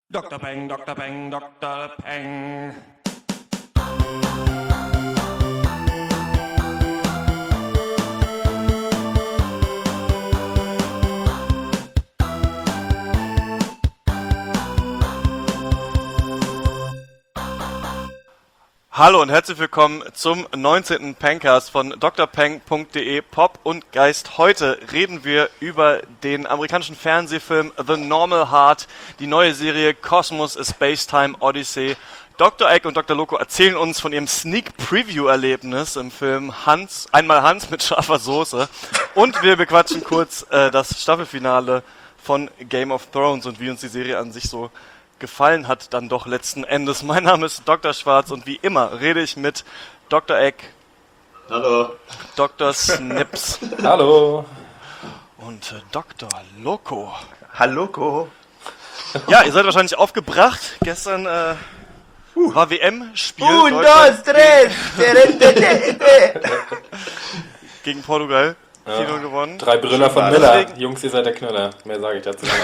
Dr. Peng, Dr. Peng, Dr. Peng. Hallo und herzlich willkommen zum 19. Pengcast von drpeng.de Pop und Geist. Heute reden wir über den amerikanischen Fernsehfilm The Normal Heart, die neue Serie Cosmos A Spacetime Odyssey. Dr. Egg und Dr. Loco erzählen uns von ihrem Sneak Preview Erlebnis im Film Einmal Hans mit scharfer Soße. Und wir bequatschen kurz das Staffelfinale von Game of Thrones und wie uns die Serie an sich so gefallen hat dann doch letzten Endes. Mein Name ist Dr. Schwarz und wie immer rede ich mit Dr. Egg. Hallo. Dr. Snips. Hallo. Und Dr. Loco. Halloko. Ja, ihr seid wahrscheinlich aufgebracht. Gestern war WM-Spiel gegen Portugal. 4-0 gewonnen. 3 Brüller von Miller. Deswegen- Jungs, ihr seid der Knüller. Mehr sage ich dazu nicht.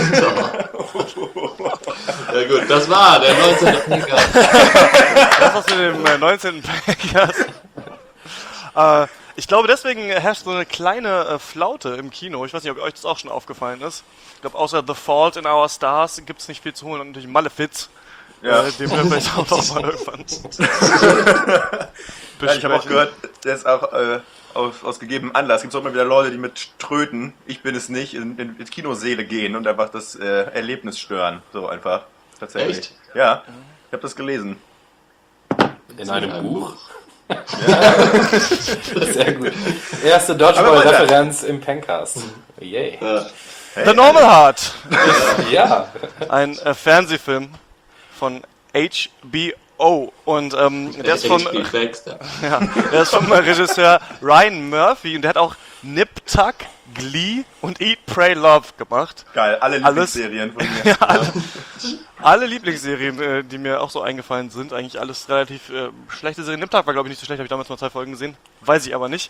Ja gut, das war der 19. Pengcast. Das war's mit dem 19. Pengcast. Ich glaube, deswegen herrscht so eine kleine Flaute im Kino. Ich weiß nicht, ob euch das auch schon aufgefallen ist. Ich glaube, außer The Fault in Our Stars gibt es nicht viel zu holen. Und natürlich Malefiz. Ja. Den wir vielleicht auch noch mal irgendwann Ja, ich habe auch gehört, der ist auch aus gegebenem Anlass. Gibt es auch immer wieder Leute, die mit Tröten, ich bin es nicht, in Kinosäle gehen und einfach das Erlebnis stören. So einfach. Tatsächlich. Echt? Ja, ich habe das gelesen. In einem Buch? Sehr gut. Erste Dodgeball-Referenz im Pencast. Yay. The Normal Heart. Ja. Ein Fernsehfilm von HBO. Und der ist vom Regisseur Ryan Murphy und der hat auch Nip Tuck, Glee und Eat, Pray, Love gemacht. Geil, alle Alles- Lieblingsserien von mir. Ja, alle Lieblingsserien, die mir auch so eingefallen sind, eigentlich alles relativ schlechte Serien. Nip Tuck war, glaube ich, nicht so schlecht, habe ich damals mal 2 Folgen gesehen, weiß ich aber nicht.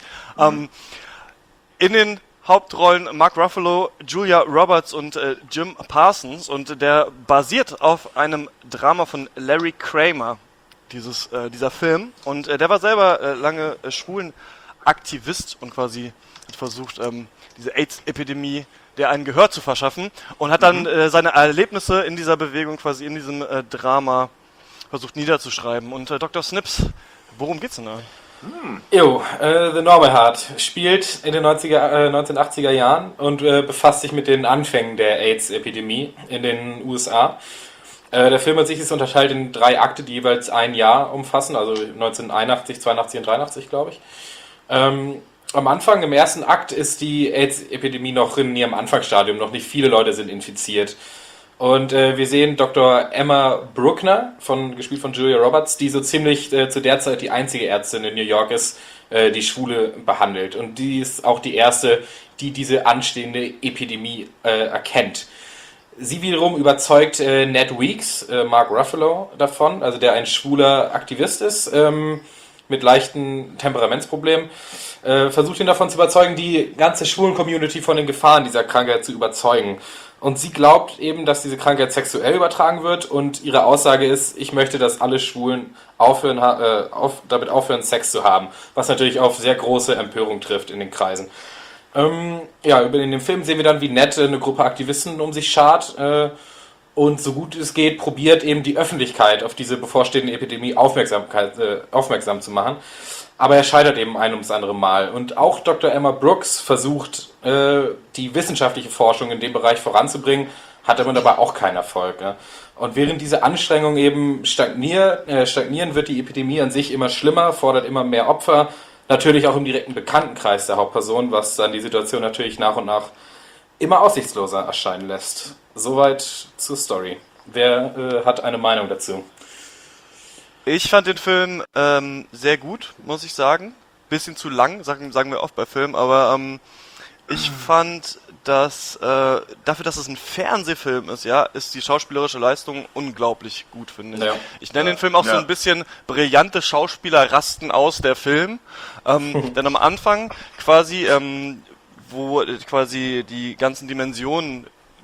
In den Hauptrollen Mark Ruffalo, Julia Roberts und Jim Parsons und der basiert auf einem Drama von Larry Kramer, dieser Film. Und der war selber lange Schwulenaktivist und quasi hat versucht, diese AIDS-Epidemie der einen Gehör zu verschaffen und hat dann seine Erlebnisse in dieser Bewegung quasi in diesem Drama versucht niederzuschreiben. Und Dr. Snips, worum geht's denn da? Jo, The Normal Heart spielt in den 1980er Jahren und befasst sich mit den Anfängen der AIDS-Epidemie in den USA. Der Film an sich ist unterteilt in 3 Akte, die jeweils ein Jahr umfassen, also 1981, 82 und 83, glaube ich. Am Anfang, im ersten Akt, ist die AIDS-Epidemie noch in ihrem Anfangsstadium, noch nicht viele Leute sind infiziert. Und wir sehen Dr. Emma Bruckner, gespielt von Julia Roberts, die so ziemlich zu der Zeit die einzige Ärztin in New York ist, die Schwule behandelt. Und die ist auch die erste, die diese anstehende Epidemie erkennt. Sie wiederum überzeugt Ned Weeks, Mark Ruffalo, davon, also der ein schwuler Aktivist ist, mit leichten Temperamentsproblemen, versucht ihn davon zu überzeugen, die ganze Schwulen-Community von den Gefahren dieser Krankheit zu überzeugen. Und sie glaubt eben, dass diese Krankheit sexuell übertragen wird und ihre Aussage ist, ich möchte, dass alle Schwulen damit aufhören, Sex zu haben. Was natürlich auf sehr große Empörung trifft in den Kreisen. In dem Film sehen wir dann, wie Ned eine Gruppe Aktivisten um sich schart und so gut es geht, probiert eben die Öffentlichkeit auf diese bevorstehende Epidemie aufmerksam zu machen. Aber er scheitert eben ein ums andere Mal. Und auch Dr. Emma Brooks versucht, die wissenschaftliche Forschung in dem Bereich voranzubringen, hat aber dabei auch keinen Erfolg. Ja. Und während diese Anstrengungen eben stagnieren, wird die Epidemie an sich immer schlimmer, fordert immer mehr Opfer, natürlich auch im direkten Bekanntenkreis der Hauptperson, was dann die Situation natürlich nach und nach immer aussichtsloser erscheinen lässt. Soweit zur Story. Wer hat eine Meinung dazu? Ich fand den Film sehr gut, muss ich sagen. Bisschen zu lang, sagen wir oft bei Filmen, aber ich fand, dass dafür, dass es ein Fernsehfilm ist, ja, ist die schauspielerische Leistung unglaublich gut, finde ich. Ja. Ich nenne den Film auch so ein bisschen brillante Schauspieler rasten aus der Film. Denn am Anfang quasi, wo quasi die ganzen Dimensionen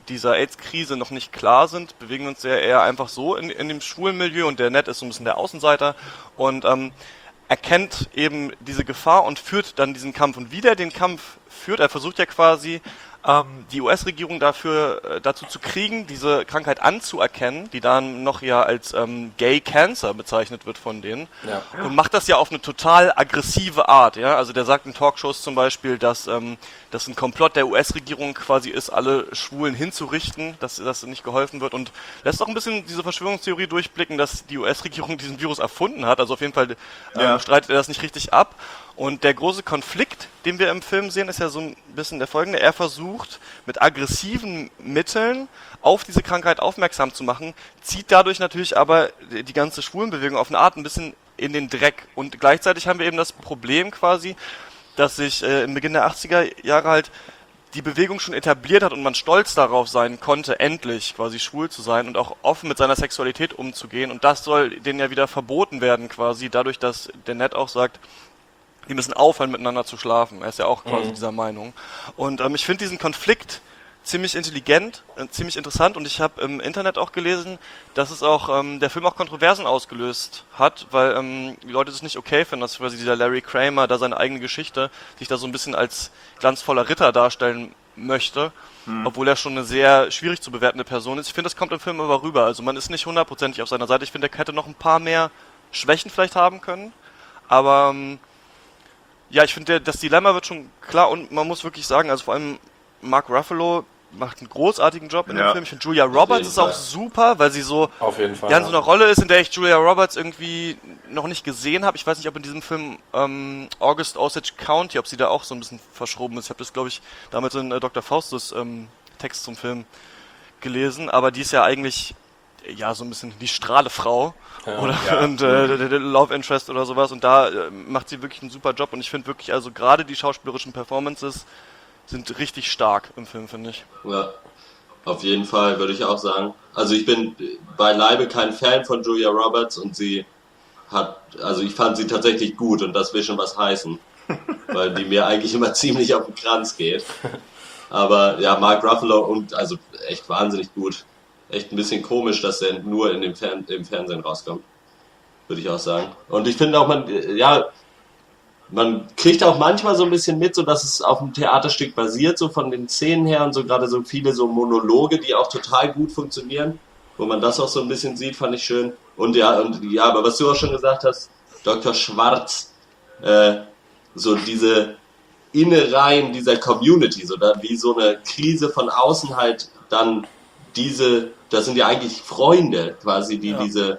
dieser AIDS-Krise noch nicht klar sind, bewegen wir uns ja eher einfach so in dem schwulen Milieu und der Ned ist so ein bisschen der Außenseiter und erkennt eben diese Gefahr und führt dann diesen Kampf. Und wie der den Kampf führt, er versucht ja quasi die US-Regierung dazu zu kriegen, diese Krankheit anzuerkennen, die dann noch ja als Gay Cancer bezeichnet wird von denen. Ja. Und macht das ja auf eine total aggressive Art. Ja? Also der sagt in Talkshows zum Beispiel, dass das ein Komplott der US-Regierung quasi ist, alle Schwulen hinzurichten, dass das nicht geholfen wird und lässt auch ein bisschen diese Verschwörungstheorie durchblicken, dass die US-Regierung diesen Virus erfunden hat. Also auf jeden Fall streitet er das nicht richtig ab. Und der große Konflikt, den wir im Film sehen, ist ja so ein bisschen der folgende. Er versucht mit aggressiven Mitteln auf diese Krankheit aufmerksam zu machen, zieht dadurch natürlich aber die ganze Schwulenbewegung auf eine Art ein bisschen in den Dreck. Und gleichzeitig haben wir eben das Problem quasi, dass sich im Beginn der 80er Jahre halt die Bewegung schon etabliert hat und man stolz darauf sein konnte, endlich quasi schwul zu sein und auch offen mit seiner Sexualität umzugehen. Und das soll denen ja wieder verboten werden quasi, dadurch, dass der Ned auch sagt, die müssen aufhören, miteinander zu schlafen. Er ist ja auch quasi dieser Meinung. Und ich finde diesen Konflikt ziemlich intelligent, ziemlich interessant. Und ich habe im Internet auch gelesen, dass es auch der Film auch Kontroversen ausgelöst hat, weil die Leute es nicht okay finden, dass quasi dieser Larry Kramer da seine eigene Geschichte sich da so ein bisschen als glanzvoller Ritter darstellen möchte, obwohl er schon eine sehr schwierig zu bewertende Person ist. Ich finde, das kommt im Film aber rüber. Also man ist nicht hundertprozentig auf seiner Seite. Ich finde, er hätte noch ein paar mehr Schwächen vielleicht haben können. Aber ja, ich finde, das Dilemma wird schon klar und man muss wirklich sagen, also vor allem Mark Ruffalo macht einen großartigen Job in dem Film. Ich finde, Julia Roberts ist auch super, weil sie so auf jeden Fall, in so einer Rolle ist, in der ich Julia Roberts irgendwie noch nicht gesehen habe. Ich weiß nicht, ob in diesem Film August Osage County, ob sie da auch so ein bisschen verschroben ist. Ich habe das, glaube ich, damals in Dr. Faustus Text zum Film gelesen, aber die ist ja eigentlich ja so ein bisschen die Strahlefrau und der Love Interest oder sowas und da macht sie wirklich einen super Job und ich finde wirklich, also gerade die schauspielerischen Performances sind richtig stark im Film, finde ich. Ja, auf jeden Fall, würde ich auch sagen. Also ich bin beileibe kein Fan von Julia Roberts und ich fand sie tatsächlich gut und das will schon was heißen, weil die mir eigentlich immer ziemlich auf den Kranz geht. Aber ja, Mark Ruffalo und also echt wahnsinnig gut. Echt ein bisschen komisch, dass er nur im Fernsehen rauskommt, würde ich auch sagen. Und ich finde auch, man kriegt auch manchmal so ein bisschen mit, so dass es auf einem Theaterstück basiert, so von den Szenen her und so gerade so viele so Monologe, die auch total gut funktionieren, wo man das auch so ein bisschen sieht, fand ich schön. Und aber was du auch schon gesagt hast, Dr. Schwarz, so diese Innereien dieser Community, so da wie so eine Krise von außen halt dann das sind ja eigentlich Freunde quasi, die diese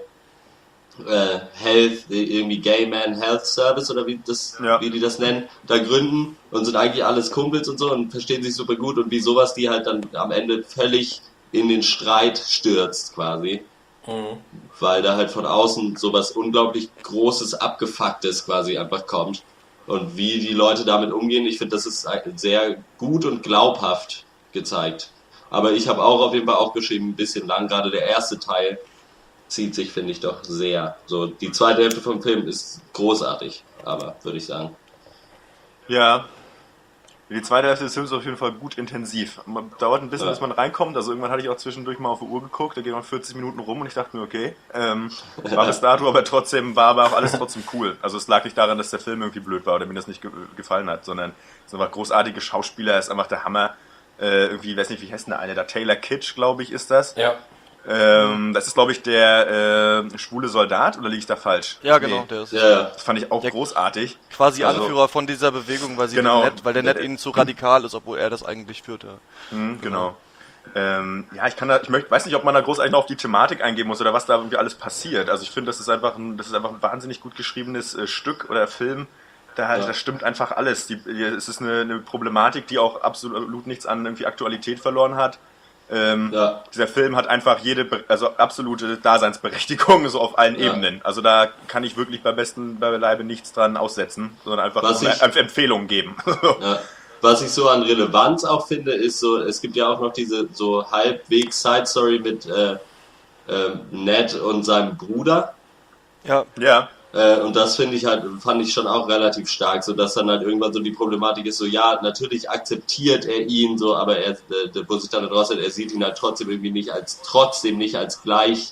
Health, irgendwie Gay Man Health Service oder wie die das nennen, da gründen und sind eigentlich alles Kumpels und so und verstehen sich super gut und wie sowas die halt dann am Ende völlig in den Streit stürzt quasi. Weil da halt von außen sowas unglaublich Großes, Abgefucktes quasi einfach kommt. Und wie die Leute damit umgehen, ich finde, das ist sehr gut und glaubhaft gezeigt. Aber ich habe auch auf jeden Fall aufgeschrieben, ein bisschen lang, gerade der erste Teil zieht sich, finde ich, doch sehr. So, die zweite Hälfte vom Film ist großartig, aber würde ich sagen. Ja, die zweite Hälfte des Films ist auf jeden Fall gut intensiv. Man dauert ein bisschen, bis man reinkommt. Also irgendwann hatte ich auch zwischendurch mal auf die Uhr geguckt, da gehen noch 40 Minuten rum und ich dachte mir, okay, war bis dato, aber trotzdem war aber auch alles trotzdem cool. Also es lag nicht daran, dass der Film irgendwie blöd war oder mir das nicht gefallen hat, sondern es sind einfach großartige Schauspieler, es ist einfach der Hammer. Irgendwie, weiß nicht, wie heißt denn der eine? Der Taylor Kitsch, glaube ich, ist das. Ja. Das ist, glaube ich, der schwule Soldat, oder liege ich da falsch? Ja, genau, der ist Das fand ich auch großartig. quasi Anführer von dieser Bewegung, weil der Ned ihnen zu radikal ist, obwohl er das eigentlich führt. Ja. Genau. Weiß nicht, ob man da großartig noch auf die Thematik eingehen muss oder was da irgendwie alles passiert. Also ich finde, das ist einfach ein wahnsinnig gut geschriebenes Stück oder Film. Da stimmt einfach alles. Es ist eine Problematik, die auch absolut nichts an irgendwie Aktualität verloren hat. Dieser Film hat einfach absolute Daseinsberechtigung so auf allen Ebenen. Also da kann ich wirklich beileibe nichts dran aussetzen, sondern einfach eine Empfehlung geben. Was ich so an Relevanz auch finde, ist so, es gibt ja auch noch diese so halbwegs Side-Story mit Ned und seinem Bruder. Ja. Und das fand ich schon auch relativ stark, so dass dann halt irgendwann so die Problematik ist, so ja, natürlich akzeptiert er ihn so, aber wo sich dann raus hat, er sieht ihn halt trotzdem nicht als gleich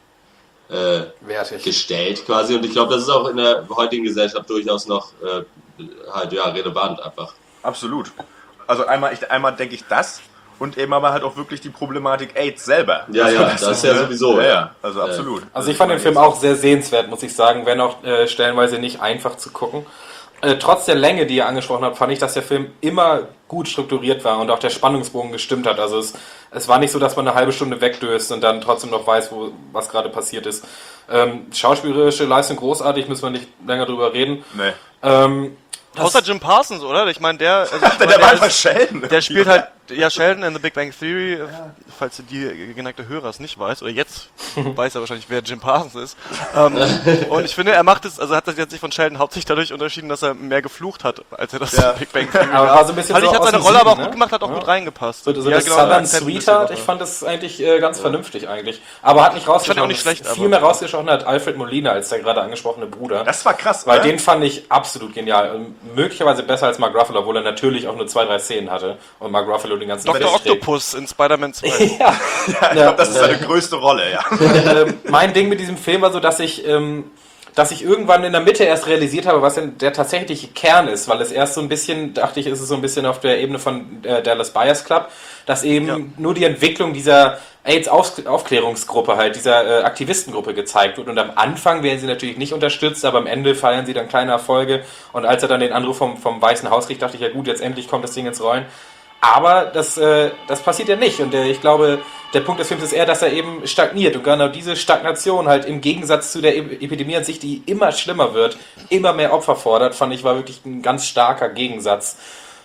Wertig. gestellt quasi. Und ich glaube, das ist auch in der heutigen Gesellschaft durchaus noch relevant einfach. Absolut. Also einmal denke ich das und eben aber halt auch wirklich die Problematik AIDS selber. Ja, das ist ja sowieso. Ja, also absolut. Also ich fand den Film auch sehr sehenswert, muss ich sagen, wenn auch stellenweise nicht einfach zu gucken. Trotz der Länge, die ihr angesprochen habt, fand ich, dass der Film immer gut strukturiert war und auch der Spannungsbogen gestimmt hat. Also es war nicht so, dass man eine halbe Stunde wegdöst und dann trotzdem noch weiß, was gerade passiert ist. Schauspielerische Leistung großartig, müssen wir nicht länger drüber reden. Nee. Außer Jim Parsons, oder? Ich meine, der war einfach Sheldon. Der spielt halt, ja, Sheldon in The Big Bang Theory, falls die geneigte Hörer es nicht weiß, oder jetzt weiß er wahrscheinlich, wer Jim Parsons ist. Und ich finde, er macht es, also hat das jetzt sich von Sheldon hauptsächlich dadurch unterschieden, dass er mehr geflucht hat, als er das in Big Bang Theory Aber war so ein bisschen Fand so ich, hat aus seine dem Rolle aber auch Süden, gut gemacht, hat auch gut reingepasst. So Ja, das genau, Southern Akzent ein bisschen Sweetheart, noch. ich fand das eigentlich ganz vernünftig eigentlich. Aber hat nicht rausgestochen. auch nicht schlecht, Viel aber- mehr rausgestochen hat Alfred Molina als der gerade angesprochene Bruder. Das war krass, Weil oder? den fand ich absolut genial. Und möglicherweise besser als Mark Ruffalo, obwohl er natürlich auch nur 2-3 Szenen hatte und Mark Ruffalo den ganzen Dr. Film trägt. Octopus in Spider-Man 2. Ja. Ich glaube, das ist seine größte Rolle, ja. Mein Ding mit diesem Film war so, dass ich irgendwann in der Mitte erst realisiert habe, was denn der tatsächliche Kern ist, weil es erst so ein bisschen, dachte ich, ist es so ein bisschen auf der Ebene von Dallas Buyers Club, dass eben nur die Entwicklung dieser AIDS-Aufklärungsgruppe halt, dieser Aktivistengruppe gezeigt wird und am Anfang werden sie natürlich nicht unterstützt, aber am Ende feiern sie dann kleine Erfolge und als er dann den Anruf vom Weißen Haus kriegt, dachte ich, ja gut, jetzt endlich kommt das Ding ins Rollen. Aber das passiert ja nicht und ich glaube, der Punkt des Films ist eher, dass er eben stagniert und genau diese Stagnation halt im Gegensatz zu der Epidemie an sich, die immer schlimmer wird, immer mehr Opfer fordert, fand ich, war wirklich ein ganz starker Gegensatz.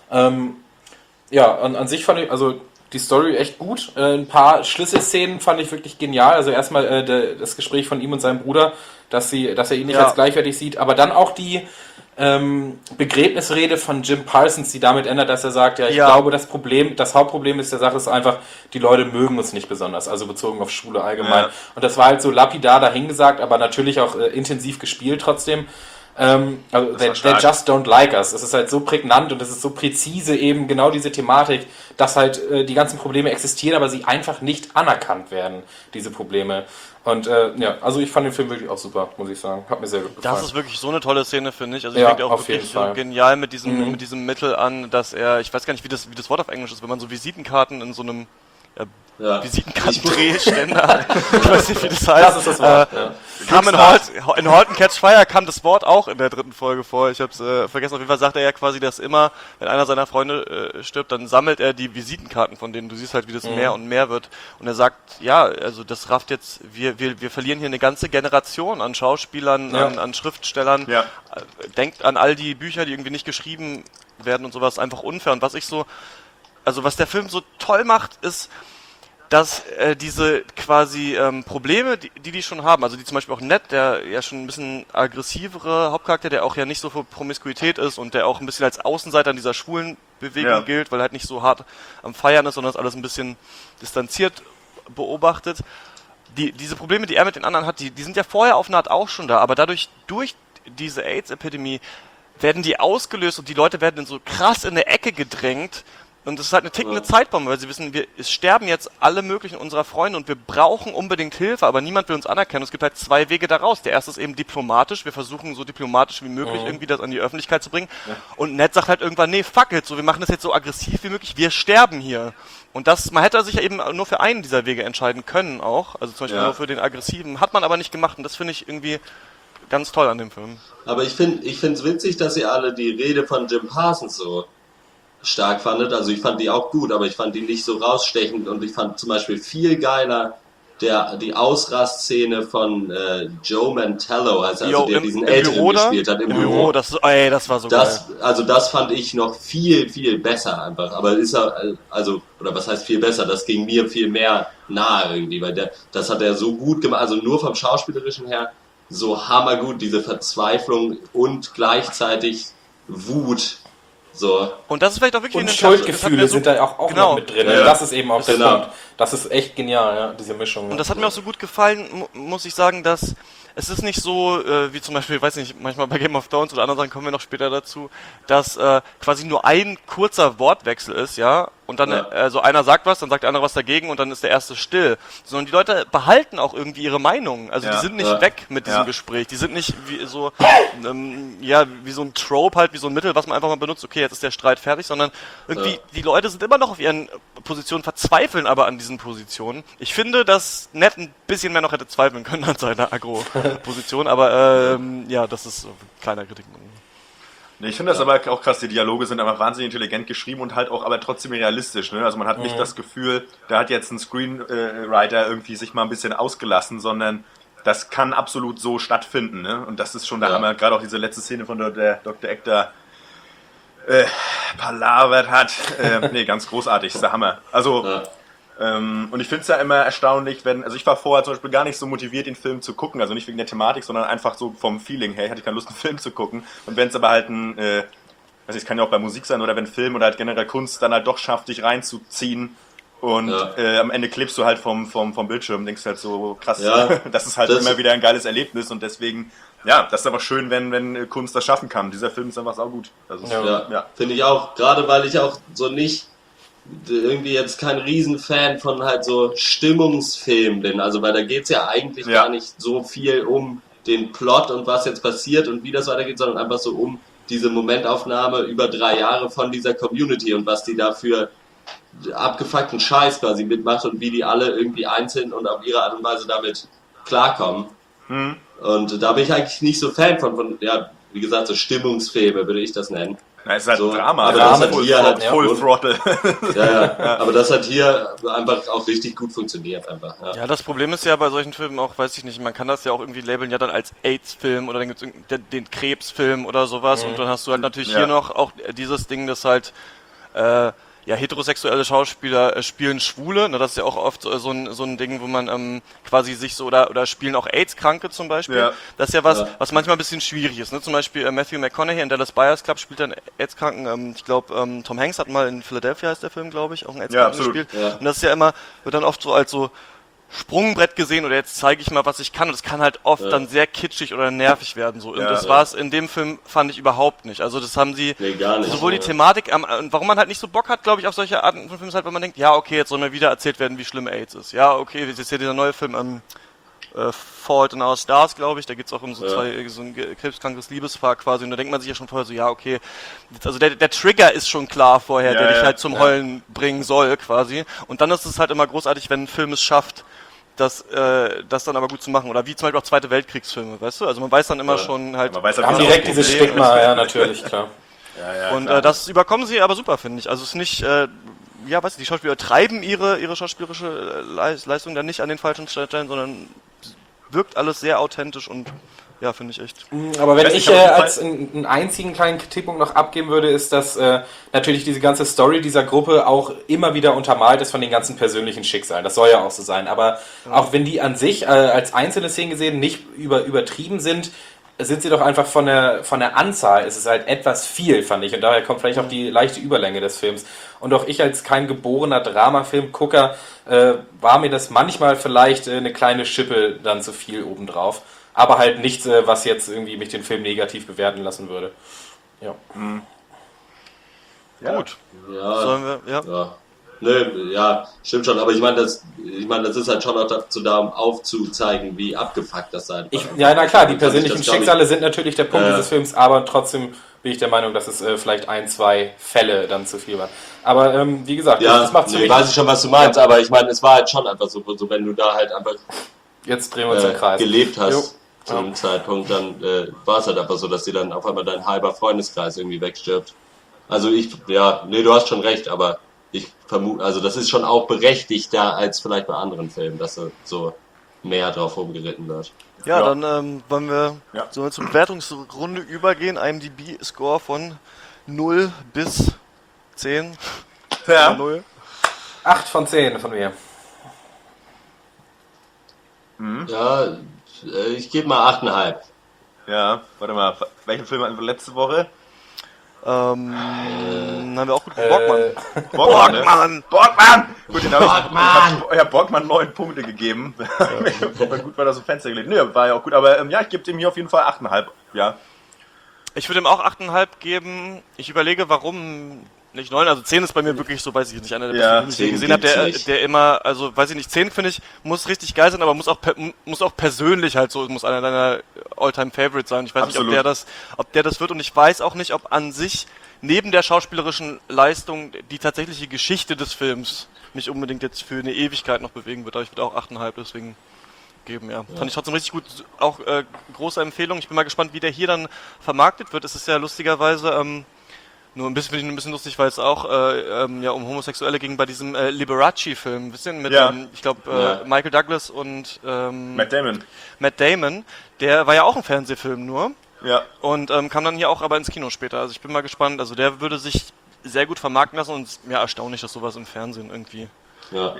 An sich fand ich, also die Story echt gut. Ein paar Schlüsselszenen fand ich wirklich genial. Also erstmal das Gespräch von ihm und seinem Bruder, dass er ihn nicht als gleichwertig sieht, aber dann auch die Begräbnisrede von Jim Parsons, die damit ändert, dass er sagt, ich glaube, das Hauptproblem ist der Sache ist einfach, die Leute mögen uns nicht besonders, also bezogen auf Schule allgemein. Ja. Und das war halt so lapidar dahingesagt, aber natürlich auch intensiv gespielt trotzdem. They just don't like us. Es ist halt so prägnant und es ist so präzise eben genau diese Thematik, dass halt die ganzen Probleme existieren, aber sie einfach nicht anerkannt werden, diese Probleme. Und also ich fand den Film wirklich auch super, muss ich sagen. Hat mir sehr gut gefallen. Das ist wirklich so eine tolle Szene, finde ich. Also ich fängt auch wirklich so genial mit diesem Mittel an, dass er, ich weiß gar nicht, wie das Wort auf Englisch ist, wenn man so Visitenkarten in so einem Visitenkartendrehständer hat. Ich weiß nicht, wie das heißt. Das ist das Wort, Kam in Halt and Catch Fire kam das Wort auch in der 3. Folge vor. Ich hab's vergessen. Auf jeden Fall sagt er ja quasi, dass immer, wenn einer seiner Freunde stirbt, dann sammelt er die Visitenkarten von denen. Du siehst halt, wie das mehr und mehr wird. Und er sagt, ja, also das rafft jetzt, wir verlieren hier eine ganze Generation an Schauspielern, an Schriftstellern. Ja. Denkt an all die Bücher, die irgendwie nicht geschrieben werden und sowas. Einfach unfair. Und was der Film so toll macht, ist, dass diese quasi Probleme, die schon haben, also die zum Beispiel auch Ned, der ja schon ein bisschen aggressivere Hauptcharakter, der auch ja nicht so für Promiskuität ist und der auch ein bisschen als Außenseiter in dieser schwulen Bewegung gilt, weil er halt nicht so hart am Feiern ist, sondern das alles ein bisschen distanziert beobachtet. Diese Probleme, die er mit den anderen hat, die sind ja vorher auf eine Art auch schon da, aber durch diese AIDS-Epidemie werden die ausgelöst und die Leute werden so krass in eine Ecke gedrängt. Und es ist halt eine tickende Zeitbombe, weil sie wissen, es sterben jetzt alle möglichen unserer Freunde und wir brauchen unbedingt Hilfe, aber niemand will uns anerkennen. Es gibt halt 2 Wege daraus. Der erste ist eben diplomatisch. Wir versuchen so diplomatisch wie möglich irgendwie das an die Öffentlichkeit zu bringen. Ja. Und Ned sagt halt irgendwann, nee, fuck it, so, wir machen das jetzt so aggressiv wie möglich. Wir sterben hier. Und man hätte sich ja eben nur für einen dieser Wege entscheiden können auch. Also zum Beispiel nur für den aggressiven. Hat man aber nicht gemacht und das finde ich irgendwie ganz toll an dem Film. Aber ich finde es witzig, dass ihr alle die Rede von Jim Parsons so stark fandet. Also ich fand die auch gut, aber ich fand die nicht so rausstechend und ich fand zum Beispiel viel geiler die Ausrastszene von Joe Mantello, der diesen Älteren gespielt hat im Büro. Das war so geil. Also das fand ich noch viel, viel besser einfach. Aber ist oder was heißt viel besser? Das ging mir viel mehr nahe irgendwie, weil das hat er so gut gemacht, also nur vom Schauspielerischen her so hammergut, diese Verzweiflung und gleichzeitig Wut. So. Und das ist vielleicht auch wirklich und Schuldgefühle sind da auch noch mit drin. Ja. Das ist eben auch der Punkt. Das ist echt genial, diese Mischung. Und das hat mir auch so gut gefallen, muss ich sagen, dass es ist nicht so, wie zum Beispiel, weiß nicht, manchmal bei Game of Thrones oder anderen Sachen kommen wir noch später dazu, dass quasi nur ein kurzer Wortwechsel ist, ja, und dann so einer sagt was, dann sagt der andere was dagegen und dann ist der erste still. Sondern die Leute behalten auch irgendwie ihre Meinung. Also die sind nicht weg mit diesem Gespräch. Die sind nicht wie so, wie so ein Trope halt, wie so ein Mittel, was man einfach mal benutzt, okay, jetzt ist der Streit fertig, sondern irgendwie, die Leute sind immer noch auf ihren Positionen, verzweifeln aber an diesen Positionen. Ich finde, dass Ned ein bisschen mehr noch hätte zweifeln können an seiner Agro-Position, aber das ist so ein kleiner Kritikpunkt. Nee, ich finde das aber auch krass, die Dialoge sind einfach wahnsinnig intelligent geschrieben und halt auch aber trotzdem realistisch, ne? Also man hat nicht das Gefühl, da hat jetzt ein Screenwriter irgendwie sich mal ein bisschen ausgelassen, sondern das kann absolut so stattfinden, ne? Und das ist schon der Hammer, gerade auch diese letzte Szene von der Dr. Eck da palavert hat. Ganz großartig, ist der Hammer. Also, und ich finde es ja immer erstaunlich, also ich war vorher zum Beispiel gar nicht so motiviert, den Film zu gucken, also nicht wegen der Thematik, sondern einfach so vom Feeling her, ich hatte keine Lust, einen Film zu gucken. Und wenn es aber halt es kann ja auch bei Musik sein oder wenn Film oder halt generell Kunst dann halt doch schafft, dich reinzuziehen und am Ende klebst du halt vom Bildschirm, denkst halt so, krass, das ist halt immer wieder ein geiles Erlebnis und deswegen, das ist aber schön, wenn Kunst das schaffen kann. Dieser Film ist einfach saugut. Also, finde ich auch, gerade weil ich auch so nicht irgendwie jetzt kein Riesenfan von halt so Stimmungsfilmen bin, also weil da geht's ja eigentlich gar nicht so viel um den Plot und was jetzt passiert und wie das weitergeht, sondern einfach so um diese Momentaufnahme über 3 Jahre von dieser Community und was die da für abgefuckten Scheiß quasi mitmacht und wie die alle irgendwie einzeln und auf ihre Art und Weise damit klarkommen. Und da bin ich eigentlich nicht so Fan von wie gesagt, so Stimmungsfilme würde ich das nennen. Na, es ist halt so, Drama, aber das hat hier halt Full Throttle. aber das hat hier einfach auch richtig gut funktioniert einfach. Ja, das Problem ist ja bei solchen Filmen auch, weiß ich nicht, man kann das ja auch irgendwie labeln, ja dann als AIDS-Film oder dann gibt's den Krebsfilm oder sowas und dann hast du halt natürlich hier noch auch dieses Ding, das halt heterosexuelle Schauspieler spielen Schwule, ne, das ist ja auch oft so ein Ding, wo man quasi sich so, oder spielen auch AIDS-Kranke zum Beispiel. Ja. Das ist ja was manchmal ein bisschen schwierig ist, ne? Zum Beispiel Matthew McConaughey in Dallas Buyers Club spielt einen AIDS-Kranken, ich glaube Tom Hanks hat mal in Philadelphia, heißt der Film, glaube ich, auch einen AIDS-Kranken gespielt. Ja. Und das ist ja immer, wird dann oft so als so Sprungbrett gesehen oder jetzt zeige ich mal, was ich kann. Und das kann halt oft dann sehr kitschig oder nervig werden. So. Und das war es in dem Film, fand ich überhaupt nicht. Also das haben sie, gar nicht, sowohl die Thematik, warum man halt nicht so Bock hat, glaube ich, auf solche Arten von Filmen, ist halt, weil man denkt, ja, okay, jetzt soll mir wieder erzählt werden, wie schlimm AIDS ist. Ja, okay, jetzt ist hier dieser neue Film, Fault in Our Stars, glaube ich, da geht's auch um so ein krebskrankes Liebespaar quasi. Und da denkt man sich ja schon vorher so, ja, okay, also der Trigger ist schon klar vorher, der dich halt zum Heulen bringen soll quasi. Und dann ist es halt immer großartig, wenn ein Film es schafft, das dann aber gut zu machen. Oder wie zum Beispiel auch Zweite Weltkriegsfilme, weißt du? Also man weiß dann immer schon halt... Man weiß haben direkt dieses Stigma, ja, natürlich, klar. Und das überkommen sie aber super, finde ich. Also es ist nicht... die Schauspieler treiben ihre schauspielerische Leistung dann nicht an den falschen Stellen, sondern wirkt alles sehr authentisch und ja, finde ich echt. Aber wenn ich als einen einzigen kleinen Kritikpunkt noch abgeben würde, ist, dass natürlich diese ganze Story dieser Gruppe auch immer wieder untermalt ist von den ganzen persönlichen Schicksalen. Das soll ja auch so sein. Aber auch wenn die an sich als einzelne Szenen gesehen nicht übertrieben sind sie doch einfach von der Anzahl, ist es halt etwas viel, fand ich. Und daher kommt vielleicht auch die leichte Überlänge des Films. Und auch ich als kein geborener Dramafilmgucker war mir das manchmal vielleicht eine kleine Schippe dann zu viel obendrauf. Aber halt nichts, was jetzt irgendwie mich den Film negativ bewerten lassen würde. Ja. Gut. Ja. Sollen wir, ja. Nö, ja, stimmt schon, aber ich meine, das ist halt schon auch dazu da, um aufzuzeigen, wie abgefuckt das sein kann. Ja, na klar, die persönlichen Schicksale sind natürlich der Punkt dieses Films, aber trotzdem bin ich der Meinung, dass es vielleicht 1, 2 Fälle dann zu viel waren. Aber wie gesagt, das macht es weiß ich schon, was du meinst, aber ich meine, es war halt schon einfach so wenn du da halt einfach jetzt drehen wir uns im Kreis. Gelebt hast zu einem Zeitpunkt, dann war es halt einfach so, dass dir dann auf einmal dein halber Freundeskreis irgendwie wegstirbt. Also du hast schon recht, aber ich vermute, also das ist schon auch berechtigter als vielleicht bei anderen Filmen, dass so mehr drauf rumgeritten wird. Ja, dann wollen wir so zur Bewertungsrunde übergehen. IMDb-Score von 0 bis 10. Ja. 0. 8 von 10 von mir. Ja, ich gebe mal 8,5. Ja, warte mal, welchen Film hatten wir letzte Woche? Haben wir auch gut Borgmann. Borgmann! Borgmann! Gut, den habe ich Borgmann 9 Punkte gegeben. Gut war das so Fenster gelegt. Nö, war ja auch gut, aber ja, ich gebe dem hier auf jeden Fall 8,5. Ja. Ich würde ihm auch 8,5 geben. Ich überlege, warum nicht 9. Also 10 ist bei mir wirklich so, weiß ich nicht, einer der besten, den ich gesehen habe, der immer, also weiß ich nicht, 10 finde ich, muss richtig geil sein, aber muss auch persönlich halt so, muss einer deiner All-Time-Favorites sein. Ich weiß Absolut. nicht, ob der das wird, und ich weiß auch nicht, ob an sich neben der schauspielerischen Leistung die tatsächliche Geschichte des Films mich unbedingt jetzt für eine Ewigkeit noch bewegen wird, aber ich würde auch 8,5 deswegen geben, ja. Fand ich trotzdem richtig gut, auch große Empfehlung. Ich bin mal gespannt, wie der hier dann vermarktet wird. Es ist ja lustigerweise, nur ein bisschen lustig, weil es auch um Homosexuelle ging bei diesem Liberace-Film, bisschen mit, ich glaube, Michael Douglas und Matt Damon, der war ja auch ein Fernsehfilm nur. Ja. Und kam dann hier auch aber ins Kino später. Also ich bin mal gespannt. Also der würde sich sehr gut vermarkten lassen, und es ist mir erstaunlich, dass sowas im Fernsehen irgendwie... Ja.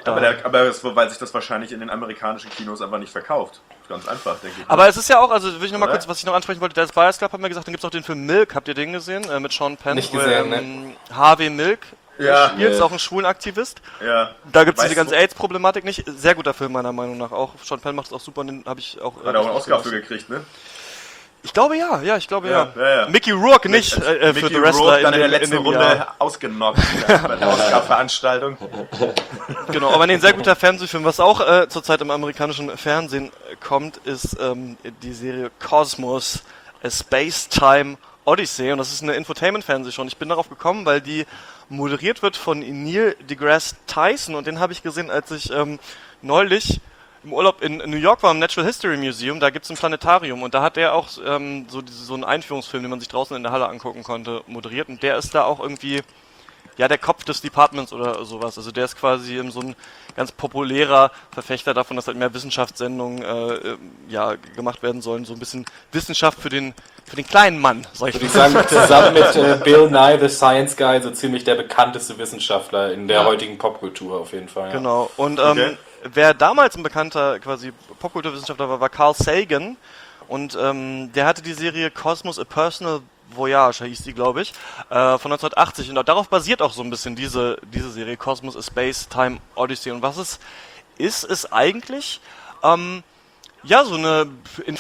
Weil sich das wahrscheinlich in den amerikanischen Kinos einfach nicht verkauft. Ganz einfach, denke ich. Aber es ist ja auch, also will ich noch mal kurz, was ich noch ansprechen wollte, Dallas Buyers Club haben wir gesagt, dann gibt es auch den Film Milk, habt ihr den gesehen? Mit Sean Penn. Nicht gesehen, ne? Harvey Milk spielt, ist auch ein Schwulenaktivist. Ja. Da gibt es diese ganze AIDS-Problematik nicht. Sehr guter Film meiner Meinung nach auch. Sean Penn macht es auch super, und den habe ich auch... Hat er auch einen Oscar für gekriegt, ne? Ich glaube ja. Ja. Mickey Rourke nicht für Mickey The Wrestler Rourke dann in der letzten dem Runde Jahr. ausgenockt bei der Oscar-Veranstaltung. Genau, aber ein sehr guter Fernsehfilm. Was auch zurzeit im amerikanischen Fernsehen kommt, ist die Serie Cosmos, A Space-Time Odyssey. Und das ist eine Infotainment-Fernsehshow. Ich bin darauf gekommen, weil die moderiert wird von Neil deGrasse Tyson. Und den habe ich gesehen, als ich neulich im Urlaub in New York war, im Natural History Museum. Da gibt es ein Planetarium, und da hat der auch so einen Einführungsfilm, den man sich draußen in der Halle angucken konnte, moderiert. Und der ist da auch irgendwie, ja, der Kopf des Departments oder sowas. Also der ist quasi so ein ganz populärer Verfechter davon, dass halt mehr Wissenschaftssendungen gemacht werden sollen. So ein bisschen Wissenschaft für den kleinen Mann, sag Würde ich sagen, zusammen mit Bill Nye, the Science Guy, so ziemlich der bekannteste Wissenschaftler in der heutigen Popkultur auf jeden Fall. Ja. Genau. Und wer damals ein bekannter quasi Popkulturwissenschaftler war Carl Sagan. Und der hatte die Serie Cosmos, A Personal Voyage, hieß die, glaube ich, von 1980. Und darauf basiert auch so ein bisschen diese Serie Cosmos, A Space-Time Odyssey. Und was es ist eigentlich so eine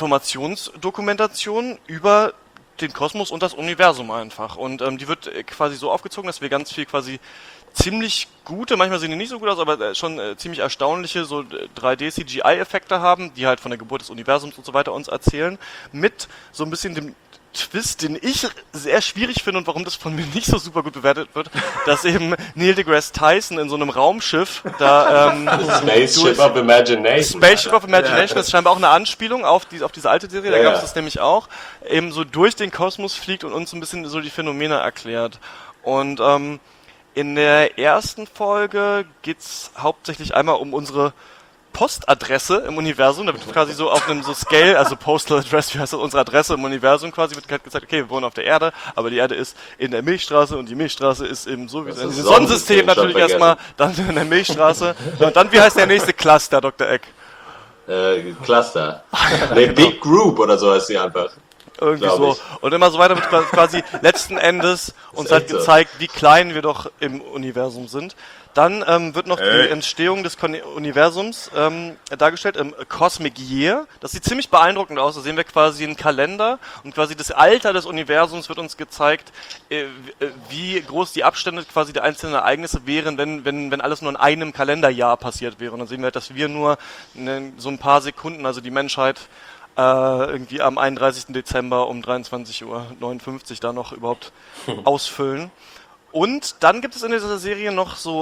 Informationsdokumentation über den Kosmos und das Universum einfach. Und die wird quasi so aufgezogen, dass wir ganz viel quasi ziemlich gute, manchmal sehen die nicht so gut aus, aber schon ziemlich erstaunliche so 3D-CGI-Effekte haben, die halt von der Geburt des Universums und so weiter uns erzählen, mit so ein bisschen dem Twist, den ich sehr schwierig finde und warum das von mir nicht so super gut bewertet wird, dass eben Neil deGrasse Tyson in so einem Raumschiff da Spaceship of Imagination. Spaceship of Imagination ist scheinbar auch eine Anspielung auf diese alte Serie, da gab es das nämlich auch, eben so durch den Kosmos fliegt und uns ein bisschen so die Phänomene erklärt. Und in der ersten Folge geht's hauptsächlich einmal um unsere Postadresse im Universum. Da wird quasi so auf einem so Scale, also Postal Address, wie heißt das, unsere Adresse im Universum quasi, wird halt gesagt, okay, wir wohnen auf der Erde, aber die Erde ist in der Milchstraße und die Milchstraße ist eben so wie im Sonnensystem natürlich erstmal, dann in der Milchstraße. Und dann, wie heißt der nächste Cluster, Dr. Eck? Cluster. Big Group oder so heißt sie einfach. Irgendwie so. Und immer so weiter wird quasi letzten Endes uns halt gezeigt, wie klein wir doch im Universum sind. Dann wird noch die Entstehung des Universums dargestellt im Cosmic Year. Das sieht ziemlich beeindruckend aus. Da sehen wir quasi einen Kalender und quasi das Alter des Universums wird uns gezeigt, wie groß die Abstände quasi der einzelnen Ereignisse wären, wenn alles nur in einem Kalenderjahr passiert wäre. Und dann sehen wir halt, dass wir nur so ein paar Sekunden, also die Menschheit, irgendwie am 31. Dezember um 23:59 Uhr da noch überhaupt ausfüllen. Und dann gibt es in dieser Serie noch so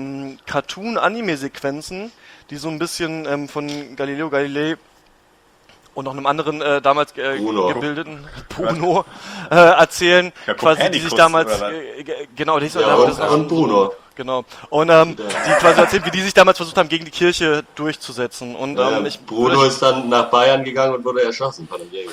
Cartoon-Anime-Sequenzen, die so ein bisschen von Galileo Galilei und noch einem anderen damals gebildeten Bruno erzählen, ja, quasi die sich damals genau, die und Bruno. Genau. Und die quasi erzählt, wie die sich damals versucht haben, gegen die Kirche durchzusetzen. Und Bruno ist dann nach Bayern gegangen und wurde erschossen von einem Jäger.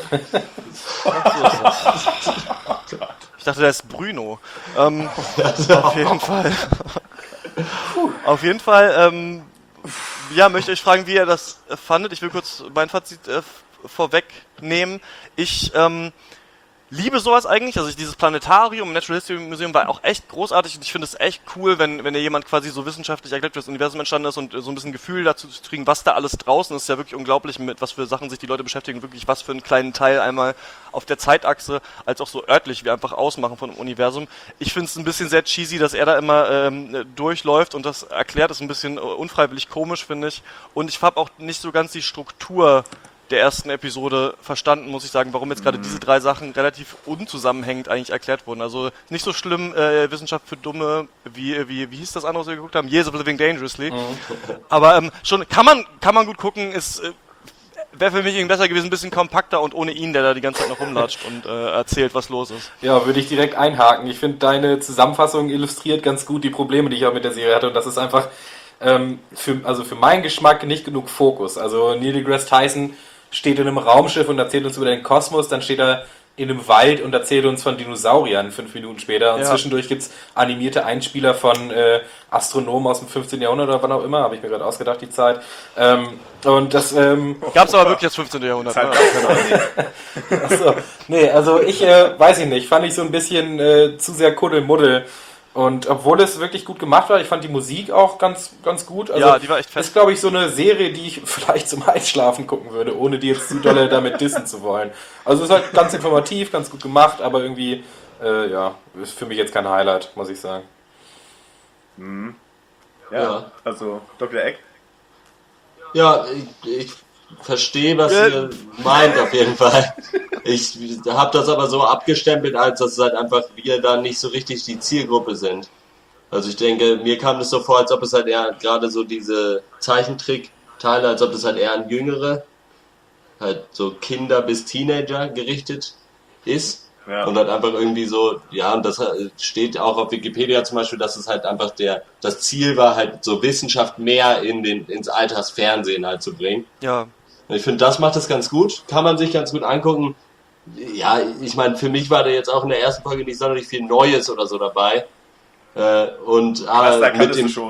Ich dachte, der ist Bruno. Auf jeden Fall. Auf jeden Fall, möchte ich euch fragen, wie ihr das fandet. Ich will kurz mein Fazit vorwegnehmen. Ich liebe sowas eigentlich, also dieses Planetarium, Natural History Museum war auch echt großartig und ich finde es echt cool, wenn dir jemand quasi so wissenschaftlich erklärt, wie das Universum entstanden ist und so ein bisschen Gefühl dazu zu kriegen, was da alles draußen ist. Ja wirklich unglaublich, mit was für Sachen sich die Leute beschäftigen, wirklich was für einen kleinen Teil einmal auf der Zeitachse, als auch so örtlich, wir einfach ausmachen von dem Universum. Ich finde es ein bisschen sehr cheesy, dass er da immer durchläuft und das erklärt, ist ein bisschen unfreiwillig komisch, finde ich. Und ich habe auch nicht so ganz die Struktur der ersten Episode verstanden, muss ich sagen, warum jetzt gerade diese 3 Sachen relativ unzusammenhängend eigentlich erklärt wurden. Also nicht so schlimm Wissenschaft für Dumme, wie hieß das andere, was wir geguckt haben? Years of Living Dangerously. Aber schon kann man gut gucken, ist wäre für mich besser gewesen, ein bisschen kompakter und ohne ihn, der da die ganze Zeit noch rumlatscht und erzählt, was los ist. Ja, würde ich direkt einhaken. Ich finde, deine Zusammenfassung illustriert ganz gut die Probleme, die ich auch mit der Serie hatte. Und das ist einfach für meinen Geschmack nicht genug Fokus. Also Neil deGrasse Tyson steht in einem Raumschiff und erzählt uns über den Kosmos, dann steht er in einem Wald und erzählt uns von Dinosauriern 5 Minuten später. Und zwischendurch gibt's animierte Einspieler von Astronomen aus dem 15. Jahrhundert oder wann auch immer, habe ich mir gerade ausgedacht, die Zeit. Und das gab's aber wirklich das 15. Jahrhundert. Achso, nee, also ich weiß ich nicht, fand ich so ein bisschen zu sehr Kuddelmuddel. Und obwohl es wirklich gut gemacht war, ich fand die Musik auch ganz gut. Also ja, die war echt fest. Ist, glaube ich, so eine Serie, die ich vielleicht zum Einschlafen gucken würde, ohne die jetzt zu doll damit dissen zu wollen. Also es ist halt ganz informativ, ganz gut gemacht, aber irgendwie, ist für mich jetzt kein Highlight, muss ich sagen. Ja, also Dr. Egg. Ja, ich verstehe, was ihr meint auf jeden Fall. Ich habe das aber so abgestempelt, als dass halt einfach wir da nicht so richtig die Zielgruppe sind. Also ich denke, mir kam es so vor, als ob es halt eher gerade so diese Zeichentrick-Teile, als ob es halt eher an Jüngere, halt so Kinder bis Teenager gerichtet ist. Ja. Und halt einfach irgendwie so, ja, und das steht auch auf Wikipedia zum Beispiel, dass es halt einfach das Ziel war, halt so Wissenschaft mehr ins Altersfernsehen halt zu bringen. Ja. Und ich finde, das macht es ganz gut, kann man sich ganz gut angucken. Ja, ich meine, für mich war da jetzt auch in der ersten Folge nicht sonderlich viel Neues oder so dabei. Aber